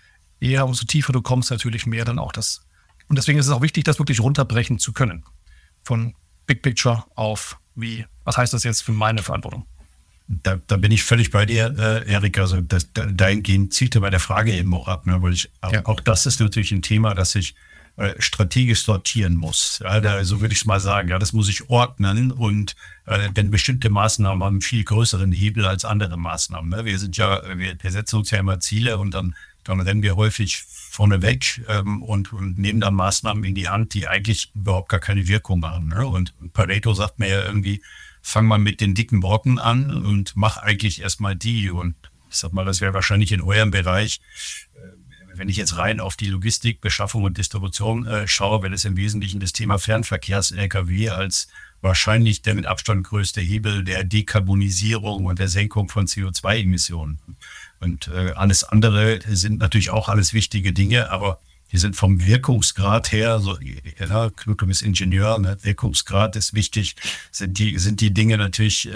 S4: eher umso tiefer du kommst, natürlich mehr dann auch das. Und deswegen ist es auch wichtig, das wirklich runterbrechen zu können. Von Big Picture auf was heißt das jetzt für meine Verantwortung?
S2: Da bin ich völlig bei dir, Erik. Also dahingehend zielte bei der Frage eben auch ab, ne? Weil auch das ist natürlich ein Thema, das ich strategisch sortieren muss. Ja, so würde ich es mal sagen. Ja, das muss ich ordnen und denn bestimmte Maßnahmen haben einen viel größeren Hebel als andere Maßnahmen. Ne? Wir setzen uns ja immer Ziele und dann rennen wir häufig vorneweg und nehmen dann Maßnahmen in die Hand, die eigentlich überhaupt gar keine Wirkung machen. Ne? Und Pareto sagt mir ja irgendwie, fang mal mit den dicken Brocken an und mach eigentlich erstmal die. Und ich sag mal, das wäre wahrscheinlich in eurem Bereich, wenn ich jetzt rein auf die Logistik, Beschaffung und Distribution schaue, wäre das im Wesentlichen das Thema Fernverkehrs-Lkw als wahrscheinlich der mit Abstand größte Hebel der Dekarbonisierung und der Senkung von CO2-Emissionen. Und alles andere sind natürlich auch alles wichtige Dinge, aber die sind vom Wirkungsgrad her, so, ja, Knut, du bist Ingenieur, ne? Wirkungsgrad ist wichtig, sind die Dinge natürlich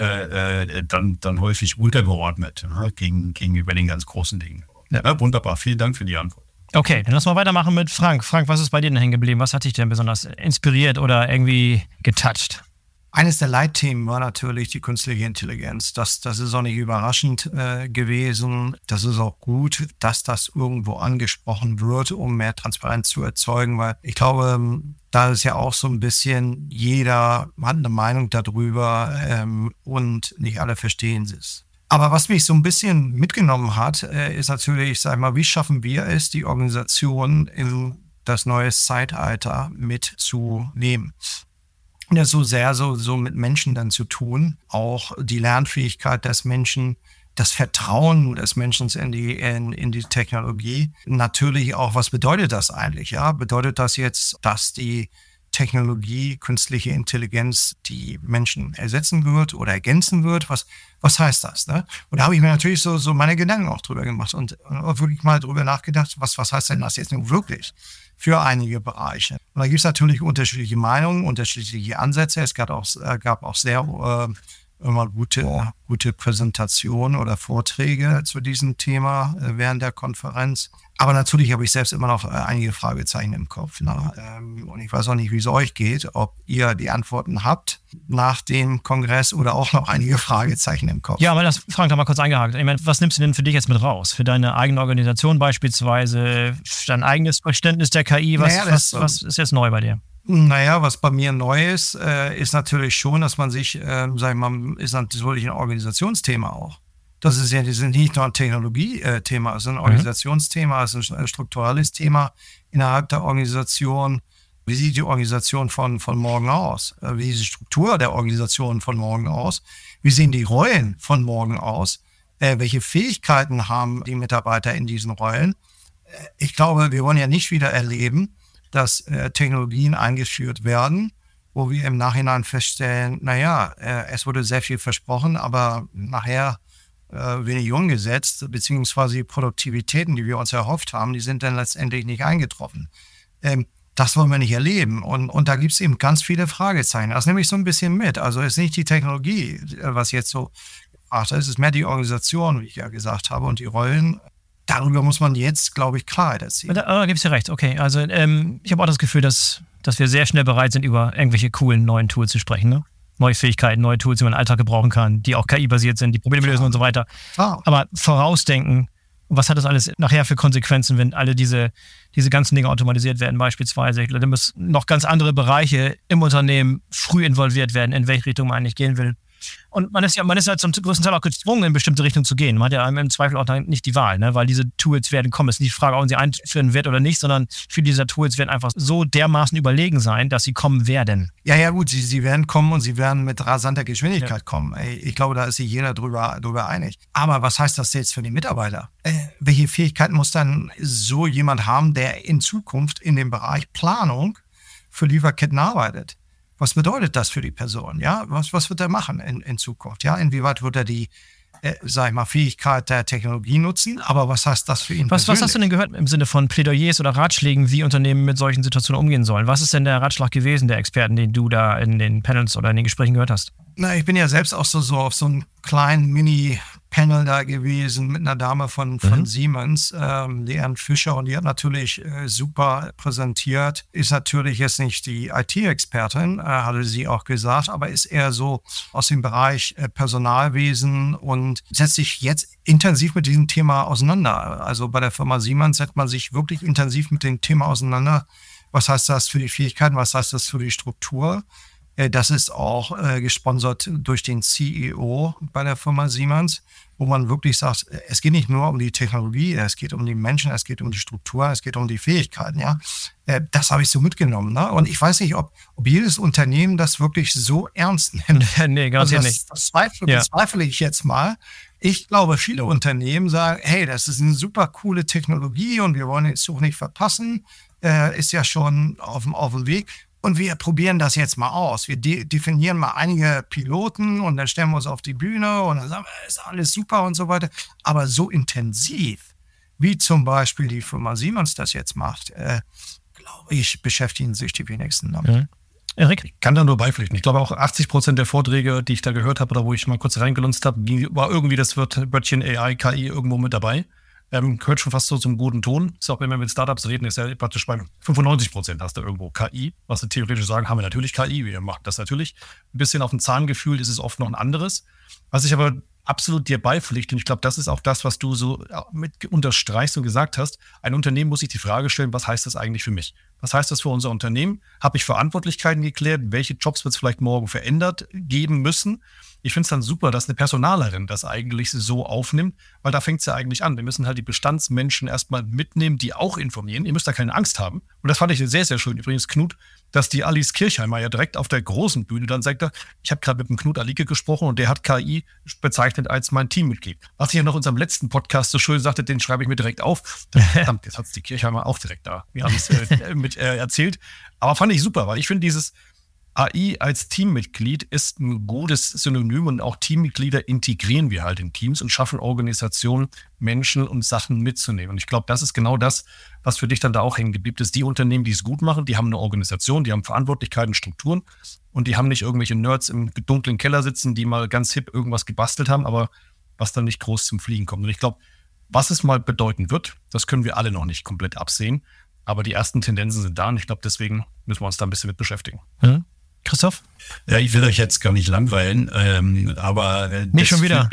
S2: dann häufig untergeordnet, ne? gegenüber den ganz großen Dingen. Ja, wunderbar, vielen Dank für die Antwort.
S1: Okay, dann lass mal weitermachen mit Frank. Frank, was ist bei dir denn hängen geblieben? Was hat dich denn besonders inspiriert oder irgendwie getoucht?
S5: Eines der Leitthemen war natürlich die künstliche Intelligenz. Das ist auch nicht überraschend gewesen. Das ist auch gut, dass das irgendwo angesprochen wird, um mehr Transparenz zu erzeugen, weil ich glaube, da ist ja auch so ein bisschen, jeder hat eine Meinung darüber und nicht alle verstehen es. Aber was mich so ein bisschen mitgenommen hat, ist natürlich, sag ich mal, wie schaffen wir es, die Organisation in das neue Zeitalter mitzunehmen? Ja, so sehr so mit Menschen dann zu tun, auch die Lernfähigkeit des Menschen, das Vertrauen des Menschen in die Technologie. Natürlich auch, was bedeutet das eigentlich? Ja, bedeutet das jetzt, dass die Technologie, künstliche Intelligenz die Menschen ersetzen wird oder ergänzen wird? Was heißt das? Ne? Und da habe ich mir natürlich so meine Gedanken auch drüber gemacht und wirklich mal drüber nachgedacht, was heißt denn das jetzt nun wirklich für einige Bereiche? Und da gibt es natürlich unterschiedliche Meinungen, unterschiedliche Ansätze. Es gab auch sehr immer gute Präsentationen oder Vorträge zu diesem Thema während der Konferenz. Aber natürlich habe ich selbst immer noch einige Fragezeichen im Kopf. Und ich weiß auch nicht, wie es euch geht, ob ihr die Antworten habt nach dem Kongress oder auch noch einige Fragezeichen im Kopf.
S1: Ja, aber das, Frank, da mal kurz eingehakt. Ich meine, was nimmst du denn für dich jetzt mit raus? Für deine eigene Organisation beispielsweise, für dein eigenes Verständnis der KI? Was ist jetzt neu bei dir?
S5: Naja, was bei mir neu ist, ist natürlich schon, dass man sich, sag ich mal, ist natürlich ein Organisationsthema auch. Das ist nicht nur ein Technologie-Thema, es ist ein Organisationsthema, es ist ein strukturelles Thema innerhalb der Organisation. Wie sieht die Organisation von morgen aus? Wie sieht die Struktur der Organisation von morgen aus? Wie sehen die Rollen von morgen aus? Welche Fähigkeiten haben die Mitarbeiter in diesen Rollen? Ich glaube, wir wollen ja nicht wieder erleben, dass Technologien eingeführt werden, wo wir im Nachhinein feststellen, naja, es wurde sehr viel versprochen, aber nachher wenig umgesetzt, beziehungsweise die Produktivitäten, die wir uns erhofft haben, die sind dann letztendlich nicht eingetroffen. Das wollen wir nicht erleben. Und da gibt es eben ganz viele Fragezeichen. Das nehme ich so ein bisschen mit. Also es ist nicht die Technologie, was jetzt so gefragt ist, es ist mehr die Organisation, wie ich ja gesagt habe, und die Rollen. Darüber muss man jetzt, glaube ich, Klarheit erzielen.
S1: Da gibst du recht, okay. Also ich habe auch das Gefühl, dass wir sehr schnell bereit sind, über irgendwelche coolen neuen Tools zu sprechen. Ne? Neue Fähigkeiten, neue Tools, die man im Alltag gebrauchen kann, die auch KI-basiert sind, die Probleme lösen und so weiter. Aber vorausdenken, was hat das alles nachher für Konsequenzen, wenn alle diese ganzen Dinge automatisiert werden beispielsweise? Da müssen noch ganz andere Bereiche im Unternehmen früh involviert werden, in welche Richtung man eigentlich gehen will. Und man ist ja zum größten Teil auch gezwungen, in bestimmte Richtungen zu gehen. Man hat ja im Zweifel auch nicht die Wahl, ne? Weil diese Tools werden kommen. Es ist nicht die Frage, ob man sie einführen wird oder nicht, sondern viele dieser Tools werden einfach so dermaßen überlegen sein, dass sie kommen werden.
S5: Ja, gut, sie werden kommen und sie werden mit rasanter Geschwindigkeit kommen. Ich glaube, da ist sich jeder drüber einig. Aber was heißt das jetzt für die Mitarbeiter? Welche Fähigkeiten muss dann so jemand haben, der in Zukunft in dem Bereich Planung für Lieferketten arbeitet? Was bedeutet das für die Person? Ja, was wird er machen in Zukunft? Ja, inwieweit wird er die, Fähigkeit der Technologie nutzen? Aber was heißt das für ihn
S1: persönlich? Was hast du denn gehört im Sinne von Plädoyers oder Ratschlägen, wie Unternehmen mit solchen Situationen umgehen sollen? Was ist denn der Ratschlag gewesen der Experten, den du da in den Panels oder in den Gesprächen gehört hast?
S5: Na, ich bin ja selbst auch so auf so einem kleinen Panel da gewesen mit einer Dame von Siemens, die Ann Fischer, und die hat natürlich super präsentiert. Ist natürlich jetzt nicht die IT-Expertin, hatte sie auch gesagt, aber ist eher so aus dem Bereich Personalwesen und setzt sich jetzt intensiv mit diesem Thema auseinander. Also bei der Firma Siemens setzt man sich wirklich intensiv mit dem Thema auseinander. Was heißt das für die Fähigkeiten? Was heißt das für die Struktur? Das ist auch gesponsert durch den CEO bei der Firma Siemens, wo man wirklich sagt, es geht nicht nur um die Technologie, es geht um die Menschen, es geht um die Struktur, es geht um die Fähigkeiten. Ja, das habe ich so mitgenommen. Ne? Und ich weiß nicht, ob jedes Unternehmen das wirklich so ernst nimmt.
S1: Nee, ganz nicht.
S5: Das zweifle ich jetzt mal. Ich glaube, viele Unternehmen sagen, hey, das ist eine super coole Technologie und wir wollen es auch nicht verpassen. Ist ja schon auf dem Weg. Und wir probieren das jetzt mal aus. Wir definieren mal einige Piloten und dann stellen wir uns auf die Bühne und dann sagen wir, ist alles super und so weiter. Aber so intensiv, wie zum Beispiel die Firma Siemens das jetzt macht, glaube ich, beschäftigen sich die wenigsten damit.
S4: Erik? Ich kann da nur beipflichten. Ich glaube auch 80% der Vorträge, die ich da gehört habe oder wo ich mal kurz reingelunzt habe, war irgendwie das Wörtchen AI, KI irgendwo mit dabei. Gehört schon fast so zum guten Ton. Ist auch, wenn wir mit Startups reden, ist ja praktisch bei 95% hast du irgendwo KI. Was sie theoretisch sagen, haben wir natürlich KI. Wir machen das natürlich. Ein bisschen auf den Zahn gefühlt ist es oft noch ein anderes. Was ich aber absolut dir beipflichte, und ich glaube, das ist auch das, was du so mit unterstreichst und gesagt hast. Ein Unternehmen muss sich die Frage stellen, was heißt das eigentlich für mich? Was heißt das für unser Unternehmen? Habe ich Verantwortlichkeiten geklärt? Welche Jobs wird es vielleicht morgen verändert geben müssen? Ich finde es dann super, dass eine Personalerin das eigentlich so aufnimmt, weil da fängt es ja eigentlich an. Wir müssen halt die Bestandsmenschen erstmal mitnehmen, die auch informieren. Ihr müsst da keine Angst haben. Und das fand ich sehr, sehr schön. Übrigens, Knut, dass die Alice Kirchheimer ja direkt auf der großen Bühne dann sagte, ich habe gerade mit dem Knut Alike gesprochen und der hat KI bezeichnet als mein Teammitglied. Was ich ja noch in unserem letzten Podcast so schön sagte, den schreibe ich mir direkt auf. Verdammt, jetzt hat es die Kirchheimer auch direkt da. Wir haben es mit erzählt. Aber fand ich super, weil ich finde dieses AI als Teammitglied ist ein gutes Synonym und auch Teammitglieder integrieren wir halt in Teams und schaffen Organisationen, Menschen und Sachen mitzunehmen. Und ich glaube, das ist genau das, was für dich dann da auch hängen geblieben ist. Die Unternehmen, die es gut machen, die haben eine Organisation, die haben Verantwortlichkeiten, Strukturen und die haben nicht irgendwelche Nerds im dunklen Keller sitzen, die mal ganz hip irgendwas gebastelt haben, aber was dann nicht groß zum Fliegen kommt. Und ich glaube, was es mal bedeuten wird, das können wir alle noch nicht komplett absehen. Aber die ersten Tendenzen sind da und ich glaube, deswegen müssen wir uns da ein bisschen mit beschäftigen.
S1: Christoph?
S2: Ja, ich will euch jetzt gar nicht langweilen, aber
S1: nicht schon wieder.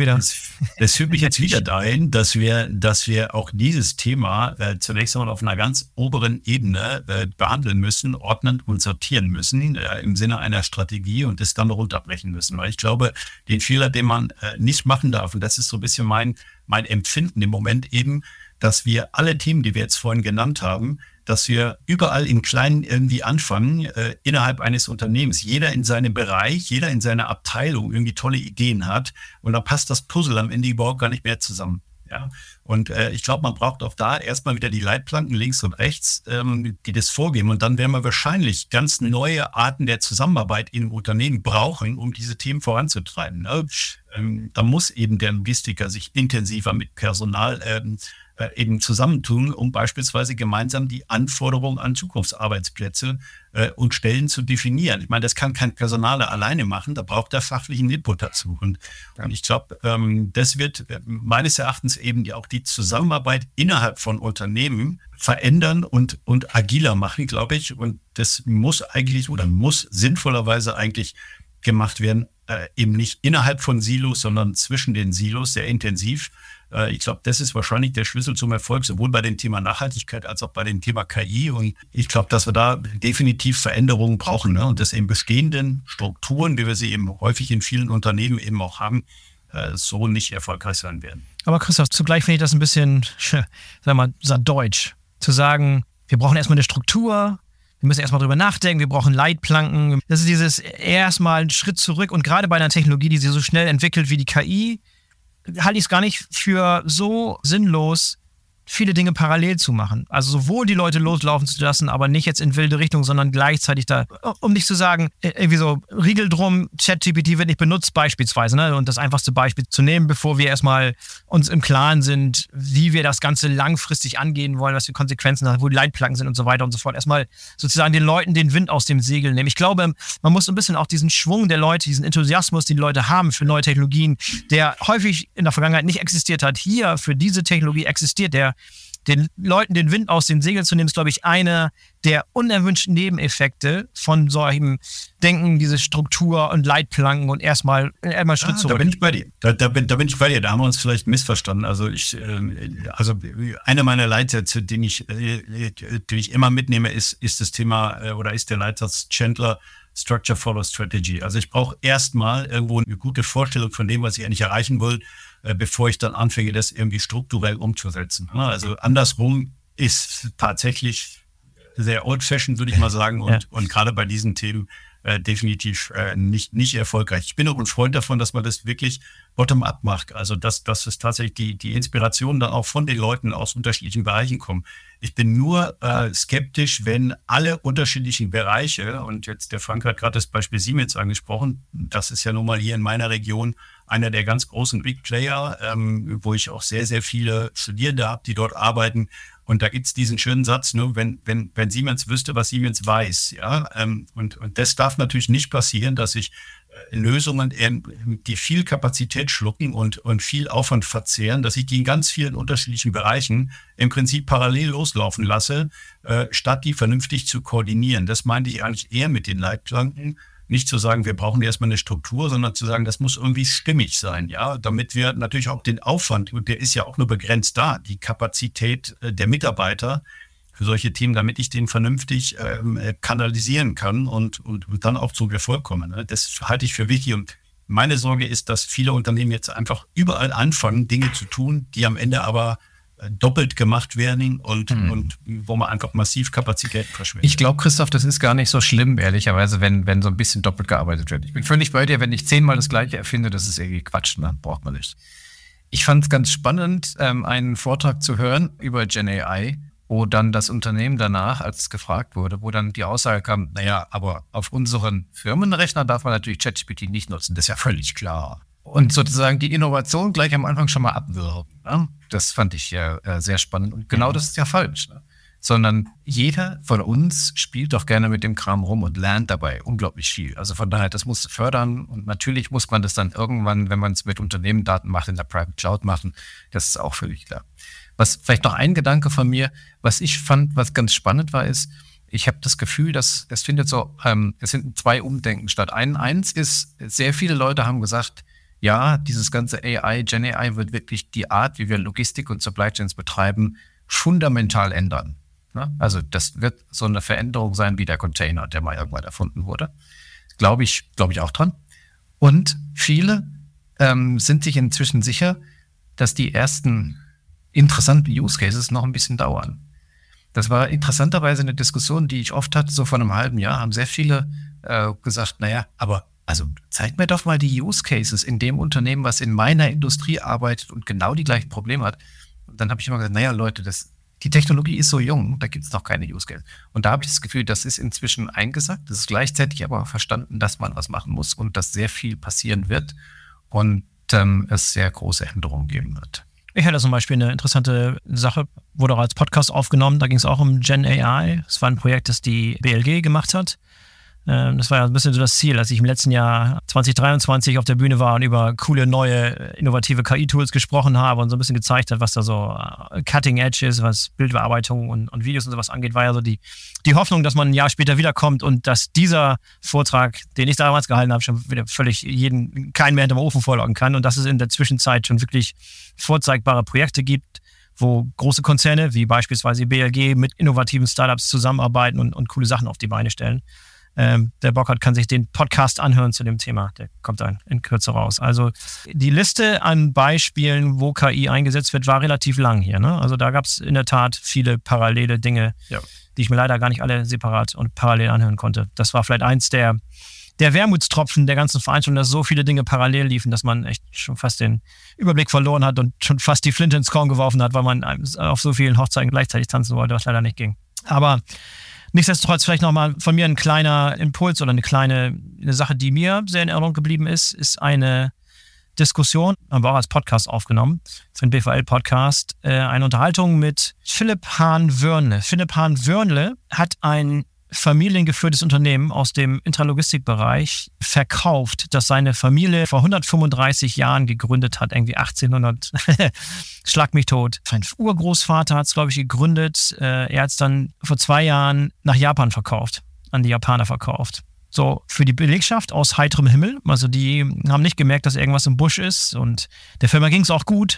S2: Das führt mich jetzt wieder dahin, dass wir auch dieses Thema zunächst einmal auf einer ganz oberen Ebene behandeln müssen, ordnen und sortieren müssen im Sinne einer Strategie und das dann runterbrechen müssen. Weil ich glaube, den Fehler, den man nicht machen darf, und das ist so ein bisschen mein Empfinden im Moment eben, dass wir alle Themen, die wir jetzt vorhin genannt haben, dass wir überall im Kleinen irgendwie anfangen, innerhalb eines Unternehmens. Jeder in seinem Bereich, jeder in seiner Abteilung irgendwie tolle Ideen hat und dann passt das Puzzle am Ende überhaupt gar nicht mehr zusammen. Ja? Und ich glaube, man braucht auch da erstmal wieder die Leitplanken links und rechts, die das vorgeben. Und dann werden wir wahrscheinlich ganz neue Arten der Zusammenarbeit im Unternehmen brauchen, um diese Themen voranzutreiben. Ne? Da muss eben der Logistiker sich intensiver mit Personal eben zusammentun, um beispielsweise gemeinsam die Anforderungen an Zukunftsarbeitsplätze und Stellen zu definieren. Ich meine, das kann kein Personaler alleine machen, da braucht er fachlichen Input dazu. Und ich glaube, das wird meines Erachtens eben auch die Zusammenarbeit innerhalb von Unternehmen verändern und agiler machen, glaube ich. Und das muss eigentlich oder muss sinnvollerweise eigentlich gemacht werden, eben nicht innerhalb von Silos, sondern zwischen den Silos sehr intensiv. Ich glaube, das ist wahrscheinlich der Schlüssel zum Erfolg, sowohl bei dem Thema Nachhaltigkeit als auch bei dem Thema KI. Und ich glaube, dass wir da definitiv Veränderungen brauchen, ne? Und dass in bestehenden Strukturen, wie wir sie eben häufig in vielen Unternehmen eben auch haben, so nicht erfolgreich sein werden.
S1: Aber Christoph, zugleich finde ich das ein bisschen, sag mal, deutsch. Zu sagen, wir brauchen erstmal eine Struktur, wir müssen erstmal drüber nachdenken, wir brauchen Leitplanken. Das ist dieses erstmal einen Schritt zurück und gerade bei einer Technologie, die sich so schnell entwickelt wie die KI, halte ich es gar nicht für so sinnlos, viele Dinge parallel zu machen. Also sowohl die Leute loslaufen zu lassen, aber nicht jetzt in wilde Richtung, sondern gleichzeitig da, um nicht zu sagen, irgendwie so Riegel drum, ChatGPT wird nicht benutzt beispielsweise, ne? Und das einfachste Beispiel zu nehmen, bevor wir erstmal uns im Klaren sind, wie wir das Ganze langfristig angehen wollen, was für Konsequenzen hat, wo die Leitplanken sind und so weiter und so fort. Erstmal sozusagen den Leuten den Wind aus dem Segel nehmen. Ich glaube, man muss ein bisschen auch diesen Schwung der Leute, diesen Enthusiasmus, den die Leute haben für neue Technologien, der häufig in der Vergangenheit nicht existiert hat, hier für diese Technologie existiert, der den Leuten den Wind aus den Segeln zu nehmen, ist, glaube ich, einer der unerwünschten Nebeneffekte von solchem Denken, diese Struktur und Leitplanken und erstmal Schritt zurück.
S2: Da bin ich bei dir. Da bin ich bei dir. Da haben wir uns vielleicht missverstanden. Also einer meiner Leitsätze, den ich immer mitnehme, ist das Thema oder ist der Leitsatz Chandler: Structure follows Strategy. Also ich brauche erstmal irgendwo eine gute Vorstellung von dem, was ich eigentlich erreichen will, bevor ich dann anfange, das irgendwie strukturell umzusetzen. Also andersrum ist tatsächlich sehr old-fashioned, würde ich mal sagen, und gerade bei diesen Themen definitiv nicht erfolgreich. Ich bin auch ein Freund davon, dass man das wirklich bottom-up macht. Also dass es tatsächlich die Inspiration dann auch von den Leuten aus unterschiedlichen Bereichen kommen. Ich bin nur skeptisch, wenn alle unterschiedlichen Bereiche, und jetzt der Frank hat gerade das Beispiel Siemens angesprochen, das ist ja nun mal hier in meiner Region einer der ganz großen Big Player, wo ich auch sehr, sehr viele Studierende habe, die dort arbeiten. Und da gibt es diesen schönen Satz, nur wenn Siemens wüsste, was Siemens weiß. Ja? Und das darf natürlich nicht passieren, dass ich Lösungen, die viel Kapazität schlucken und viel Aufwand verzehren, dass ich die in ganz vielen unterschiedlichen Bereichen im Prinzip parallel loslaufen lasse, statt die vernünftig zu koordinieren. Das meinte ich eigentlich eher mit den Leitplanken. Nicht zu sagen, wir brauchen erstmal eine Struktur, sondern zu sagen, das muss irgendwie stimmig sein, ja, damit wir natürlich auch den Aufwand, und der ist ja auch nur begrenzt da, die Kapazität der Mitarbeiter für solche Themen, damit ich den vernünftig kanalisieren kann und dann auch zum Erfolg komme. Ne? Das halte ich für wichtig, und meine Sorge ist, dass viele Unternehmen jetzt einfach überall anfangen, Dinge zu tun, die am Ende aber doppelt gemacht werden und wo man einfach massiv Kapazitäten verschwendet.
S3: Ich glaube, Christoph, das ist gar nicht so schlimm, ehrlicherweise, wenn so ein bisschen doppelt gearbeitet wird. Ich bin völlig bei dir, wenn ich 10-mal das Gleiche erfinde, das ist irgendwie Quatsch, ne? Braucht man nicht. Ich fand es ganz spannend, einen Vortrag zu hören über Gen AI, wo dann das Unternehmen danach, als es gefragt wurde, wo dann die Aussage kam, naja, aber auf unseren Firmenrechner darf man natürlich ChatGPT nicht nutzen, das ist ja völlig klar. Und sozusagen die Innovation gleich am Anfang schon mal abwürgen. Ne? Das fand ich ja sehr spannend. Und genau das ist ja falsch. Ne? Sondern jeder von uns spielt doch gerne mit dem Kram rum und lernt dabei unglaublich viel. Also von daher, das muss fördern. Und natürlich muss man das dann irgendwann, wenn man es mit Unternehmendaten macht, in der Private Cloud machen. Das ist auch völlig klar. Was vielleicht noch ein Gedanke von mir, was ich fand, was ganz spannend war, ist, ich habe das Gefühl, dass es findet so, es finden zwei Umdenken statt. Eins ist, sehr viele Leute haben gesagt, ja, dieses ganze AI, Gen AI wird wirklich die Art, wie wir Logistik und Supply Chains betreiben, fundamental ändern. Ne? Also das wird so eine Veränderung sein wie der Container, der mal irgendwann erfunden wurde. Glaube ich auch dran. Und viele sind sich inzwischen sicher, dass die ersten interessanten Use Cases noch ein bisschen dauern. Das war interessanterweise eine Diskussion, die ich oft hatte, so vor einem halben Jahr, haben sehr viele gesagt, naja, aber also zeig mir doch mal die Use Cases in dem Unternehmen, was in meiner Industrie arbeitet und genau die gleichen Probleme hat. Und dann habe ich immer gesagt, naja Leute, die Technologie ist so jung, da gibt es noch keine Use Cases. Und da habe ich das Gefühl, das ist inzwischen eingesackt, das ist gleichzeitig aber auch verstanden, dass man was machen muss und dass sehr viel passieren wird und es sehr große Änderungen geben wird.
S1: Ich hatte zum Beispiel eine interessante Sache, wurde auch als Podcast aufgenommen, da ging es auch um Gen AI. Es war ein Projekt, das die BLG gemacht hat. Das war ja ein bisschen so das Ziel, als ich im letzten Jahr 2023 auf der Bühne war und über coole, neue, innovative KI-Tools gesprochen habe und so ein bisschen gezeigt hat, was da so Cutting Edge ist, was Bildbearbeitung und Videos und sowas angeht, war ja so die Hoffnung, dass man ein Jahr später wiederkommt und dass dieser Vortrag, den ich damals gehalten habe, schon wieder völlig keinen mehr hinterm Ofen vorlocken kann und dass es in der Zwischenzeit schon wirklich vorzeigbare Projekte gibt, wo große Konzerne wie beispielsweise BLG mit innovativen Startups zusammenarbeiten und coole Sachen auf die Beine stellen. Der Bock hat, kann sich den Podcast anhören zu dem Thema. Der kommt dann in Kürze raus. Also die Liste an Beispielen, wo KI eingesetzt wird, war relativ lang hier. Ne? Also da gab es in der Tat viele parallele Dinge, die ich mir leider gar nicht alle separat und parallel anhören konnte. Das war vielleicht eins der der Wermutstropfen der ganzen Veranstaltung, dass so viele Dinge parallel liefen, dass man echt schon fast den Überblick verloren hat und schon fast die Flinte ins Korn geworfen hat, weil man auf so vielen Hochzeiten gleichzeitig tanzen wollte, was leider nicht ging. Aber nichtsdestotrotz vielleicht nochmal von mir ein kleiner Impuls oder eine Sache, die mir sehr in Erinnerung geblieben ist eine Diskussion, haben wir auch als Podcast aufgenommen, für den BVL-Podcast, eine Unterhaltung mit Philipp Hahn-Wörnle. Philipp Hahn-Wörnle hat ein familiengeführtes Unternehmen aus dem Intralogistikbereich verkauft, das seine Familie vor 135 Jahren gegründet hat, irgendwie 1800, schlag mich tot. Sein Urgroßvater hat es, glaube ich, gegründet. Er hat es dann vor 2 Jahren nach Japan verkauft, an die Japaner verkauft. So, für die Belegschaft aus heiterem Himmel. Also die haben nicht gemerkt, dass irgendwas im Busch ist und der Firma ging es auch gut.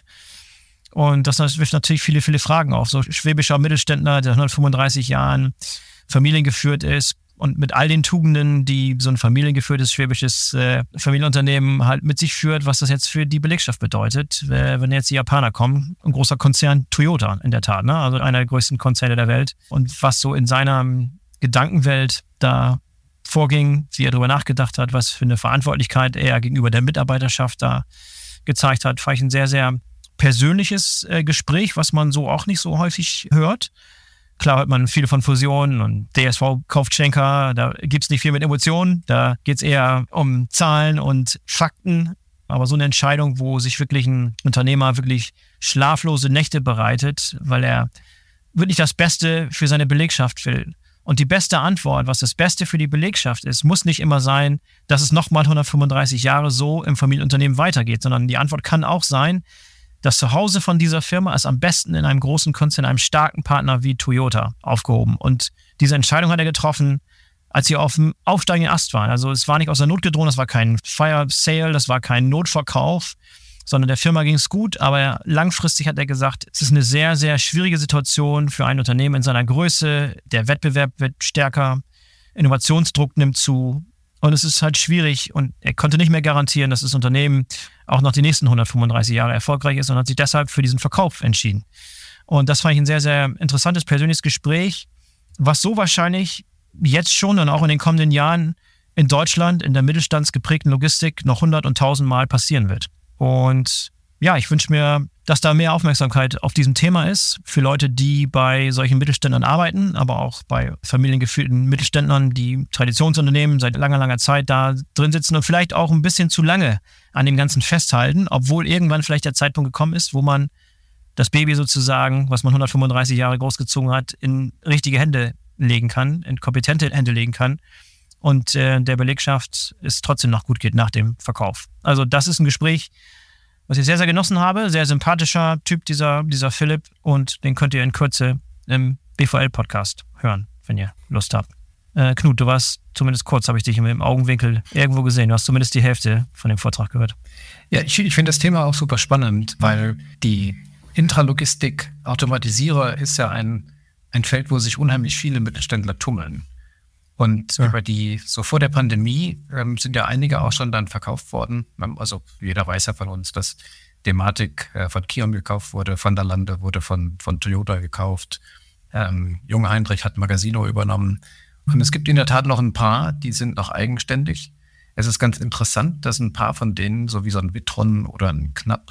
S1: Und das wirft natürlich viele, viele Fragen auf. So schwäbischer Mittelständler, der 135 Jahren familiengeführt ist und mit all den Tugenden, die so ein familiengeführtes schwäbisches Familienunternehmen halt mit sich führt, was das jetzt für die Belegschaft bedeutet, wenn jetzt die Japaner kommen. Ein großer Konzern, Toyota in der Tat, ne? Also einer der größten Konzerne der Welt. Und was so in seiner Gedankenwelt da vorging, wie er darüber nachgedacht hat, was für eine Verantwortlichkeit er gegenüber der Mitarbeiterschaft da gezeigt hat, fand ich ein sehr, sehr persönliches Gespräch, was man so auch nicht so häufig hört. Klar hört man viel von Fusionen und DSV kauft Schenker, da gibt es nicht viel mit Emotionen, da geht es eher um Zahlen und Fakten. Aber so eine Entscheidung, wo sich wirklich ein Unternehmer wirklich schlaflose Nächte bereitet, weil er wirklich das Beste für seine Belegschaft will. Und die beste Antwort, was das Beste für die Belegschaft ist, muss nicht immer sein, dass es nochmal 135 Jahre so im Familienunternehmen weitergeht, sondern die Antwort kann auch sein, das Zuhause von dieser Firma ist am besten in einem großen Konzern, einem starken Partner wie Toyota aufgehoben. Und diese Entscheidung hat er getroffen, als sie auf dem aufsteigenden Ast waren. Also es war nicht aus der Not gedrohen, das war kein Fire Sale, das war kein Notverkauf, sondern der Firma ging es gut, aber langfristig hat er gesagt, es ist eine sehr, sehr schwierige Situation für ein Unternehmen in seiner Größe. Der Wettbewerb wird stärker, Innovationsdruck nimmt zu und es ist halt schwierig und er konnte nicht mehr garantieren, dass das Unternehmen auch noch die nächsten 135 Jahre erfolgreich ist und hat sich deshalb für diesen Verkauf entschieden. Und das fand ich ein sehr, sehr interessantes persönliches Gespräch, was so wahrscheinlich jetzt schon und auch in den kommenden Jahren in Deutschland in der mittelstandsgeprägten Logistik noch 100 und 1000 Mal passieren wird. Und ja, ich wünsche mir, dass da mehr Aufmerksamkeit auf diesem Thema ist für Leute, die bei solchen Mittelständlern arbeiten, aber auch bei familiengeführten Mittelständlern, die Traditionsunternehmen seit langer, langer Zeit da drin sitzen und vielleicht auch ein bisschen zu lange an dem Ganzen festhalten, obwohl irgendwann vielleicht der Zeitpunkt gekommen ist, wo man das Baby sozusagen, was man 135 Jahre großgezogen hat, in richtige Hände legen kann, in kompetente Hände legen kann und der Belegschaft es trotzdem noch gut geht nach dem Verkauf. Also das ist ein Gespräch, was ich sehr, sehr genossen habe. Sehr sympathischer Typ, dieser Philipp. Und den könnt ihr in Kürze im BVL-Podcast hören, wenn ihr Lust habt. Knut, du warst zumindest kurz, habe ich dich im Augenwinkel irgendwo gesehen. Du hast zumindest die Hälfte von dem Vortrag gehört.
S3: Ja, ich finde das Thema auch super spannend, weil die Intralogistik, Automatisierer ist ja ein Feld, wo sich unheimlich viele Mittelständler tummeln. Und so vor der Pandemie sind ja einige auch schon dann verkauft worden. Also jeder weiß ja von uns, dass Dematic von Kion gekauft wurde, Van der Lande wurde von Toyota gekauft, Junge Heinrich hat Magazino übernommen. Und es gibt in der Tat noch ein paar, die sind noch eigenständig. Es ist ganz interessant, dass ein paar von denen, so wie so ein Witron oder ein Knapp,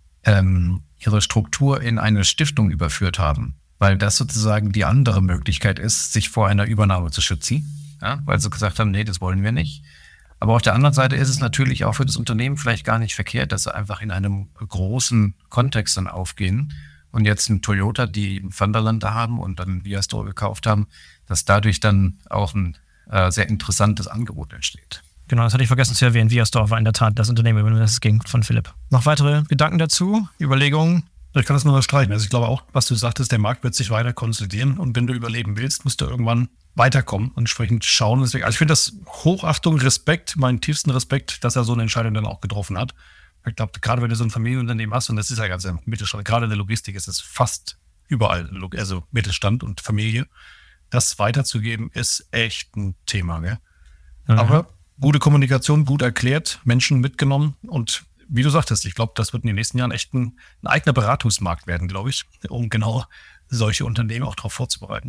S3: ihre Struktur in eine Stiftung überführt haben. Weil das sozusagen die andere Möglichkeit ist, sich vor einer Übernahme zu schützen. Ja, weil sie gesagt haben, nee, das wollen wir nicht. Aber auf der anderen Seite ist es natürlich auch für das Unternehmen vielleicht gar nicht verkehrt, dass sie einfach in einem großen Kontext dann aufgehen und jetzt ein Toyota, die Van der Lande haben und dann Viastor gekauft haben, dass dadurch dann auch ein sehr interessantes Angebot entsteht.
S1: Genau, das hatte ich vergessen zu erwähnen. Viastor war in der Tat das Unternehmen, über das es ging, von Philipp. Noch weitere Gedanken dazu, Überlegungen?
S4: Ich kann das nur unterstreichen. Also ich glaube auch, was du sagtest, der Markt wird sich weiter konsolidieren und wenn du überleben willst, musst du irgendwann weiterkommen und entsprechend schauen. Deswegen, also ich finde das Hochachtung, Respekt, meinen tiefsten Respekt, dass er so eine Entscheidung dann auch getroffen hat. Ich glaube, gerade wenn du so ein Familienunternehmen hast, und das ist ja ganz im Mittelstand, gerade in der Logistik ist es fast überall, also Mittelstand und Familie, das weiterzugeben, ist echt ein Thema. Gell? Mhm. Aber gute Kommunikation, gut erklärt, Menschen mitgenommen und wie du sagtest, ich glaube, das wird in den nächsten Jahren echt ein eigener Beratungsmarkt werden, glaube ich, um genau solche Unternehmen auch darauf vorzubereiten.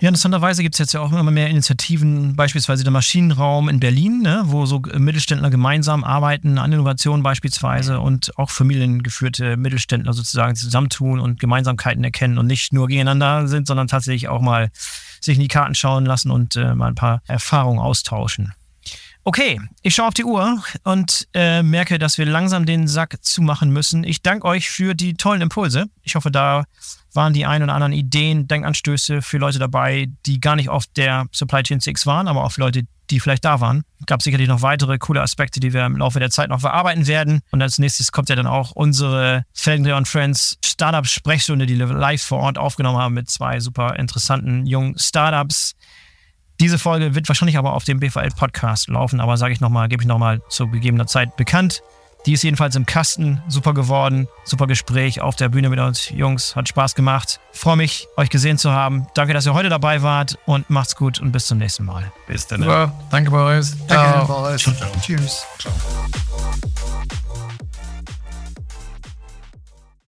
S1: Ja, interessanterweise gibt es jetzt ja auch immer mehr Initiativen, beispielsweise der Maschinenraum in Berlin, ne, wo so Mittelständler gemeinsam arbeiten an Innovationen beispielsweise und auch familiengeführte Mittelständler sozusagen zusammentun und Gemeinsamkeiten erkennen und nicht nur gegeneinander sind, sondern tatsächlich auch mal sich in die Karten schauen lassen und mal ein paar Erfahrungen austauschen. Okay, ich schaue auf die Uhr und merke, dass wir langsam den Sack zumachen müssen. Ich danke euch für die tollen Impulse. Ich hoffe, da waren die ein oder anderen Ideen, Denkanstöße für Leute dabei, die gar nicht auf der Supply Chain CX waren, aber auch für Leute, die vielleicht da waren. Es gab sicherlich noch weitere coole Aspekte, die wir im Laufe der Zeit noch verarbeiten werden. Und als nächstes kommt ja dann auch unsere Felgendreher & Friends Startup-Sprechstunde, die wir live vor Ort aufgenommen haben mit 2 super interessanten jungen Startups. Diese Folge wird wahrscheinlich aber auf dem BVL-Podcast laufen, aber gebe ich nochmal zu gegebener Zeit bekannt. Die ist jedenfalls im Kasten, super geworden, super Gespräch auf der Bühne mit uns. Jungs, hat Spaß gemacht. Freue mich, euch gesehen zu haben. Danke, dass ihr heute dabei wart und macht's gut und bis zum nächsten Mal.
S2: Bis dann.
S3: Super, danke Boris.
S5: Danke, Boris.
S2: Ciao, ciao.
S5: Tschüss.
S2: Ciao.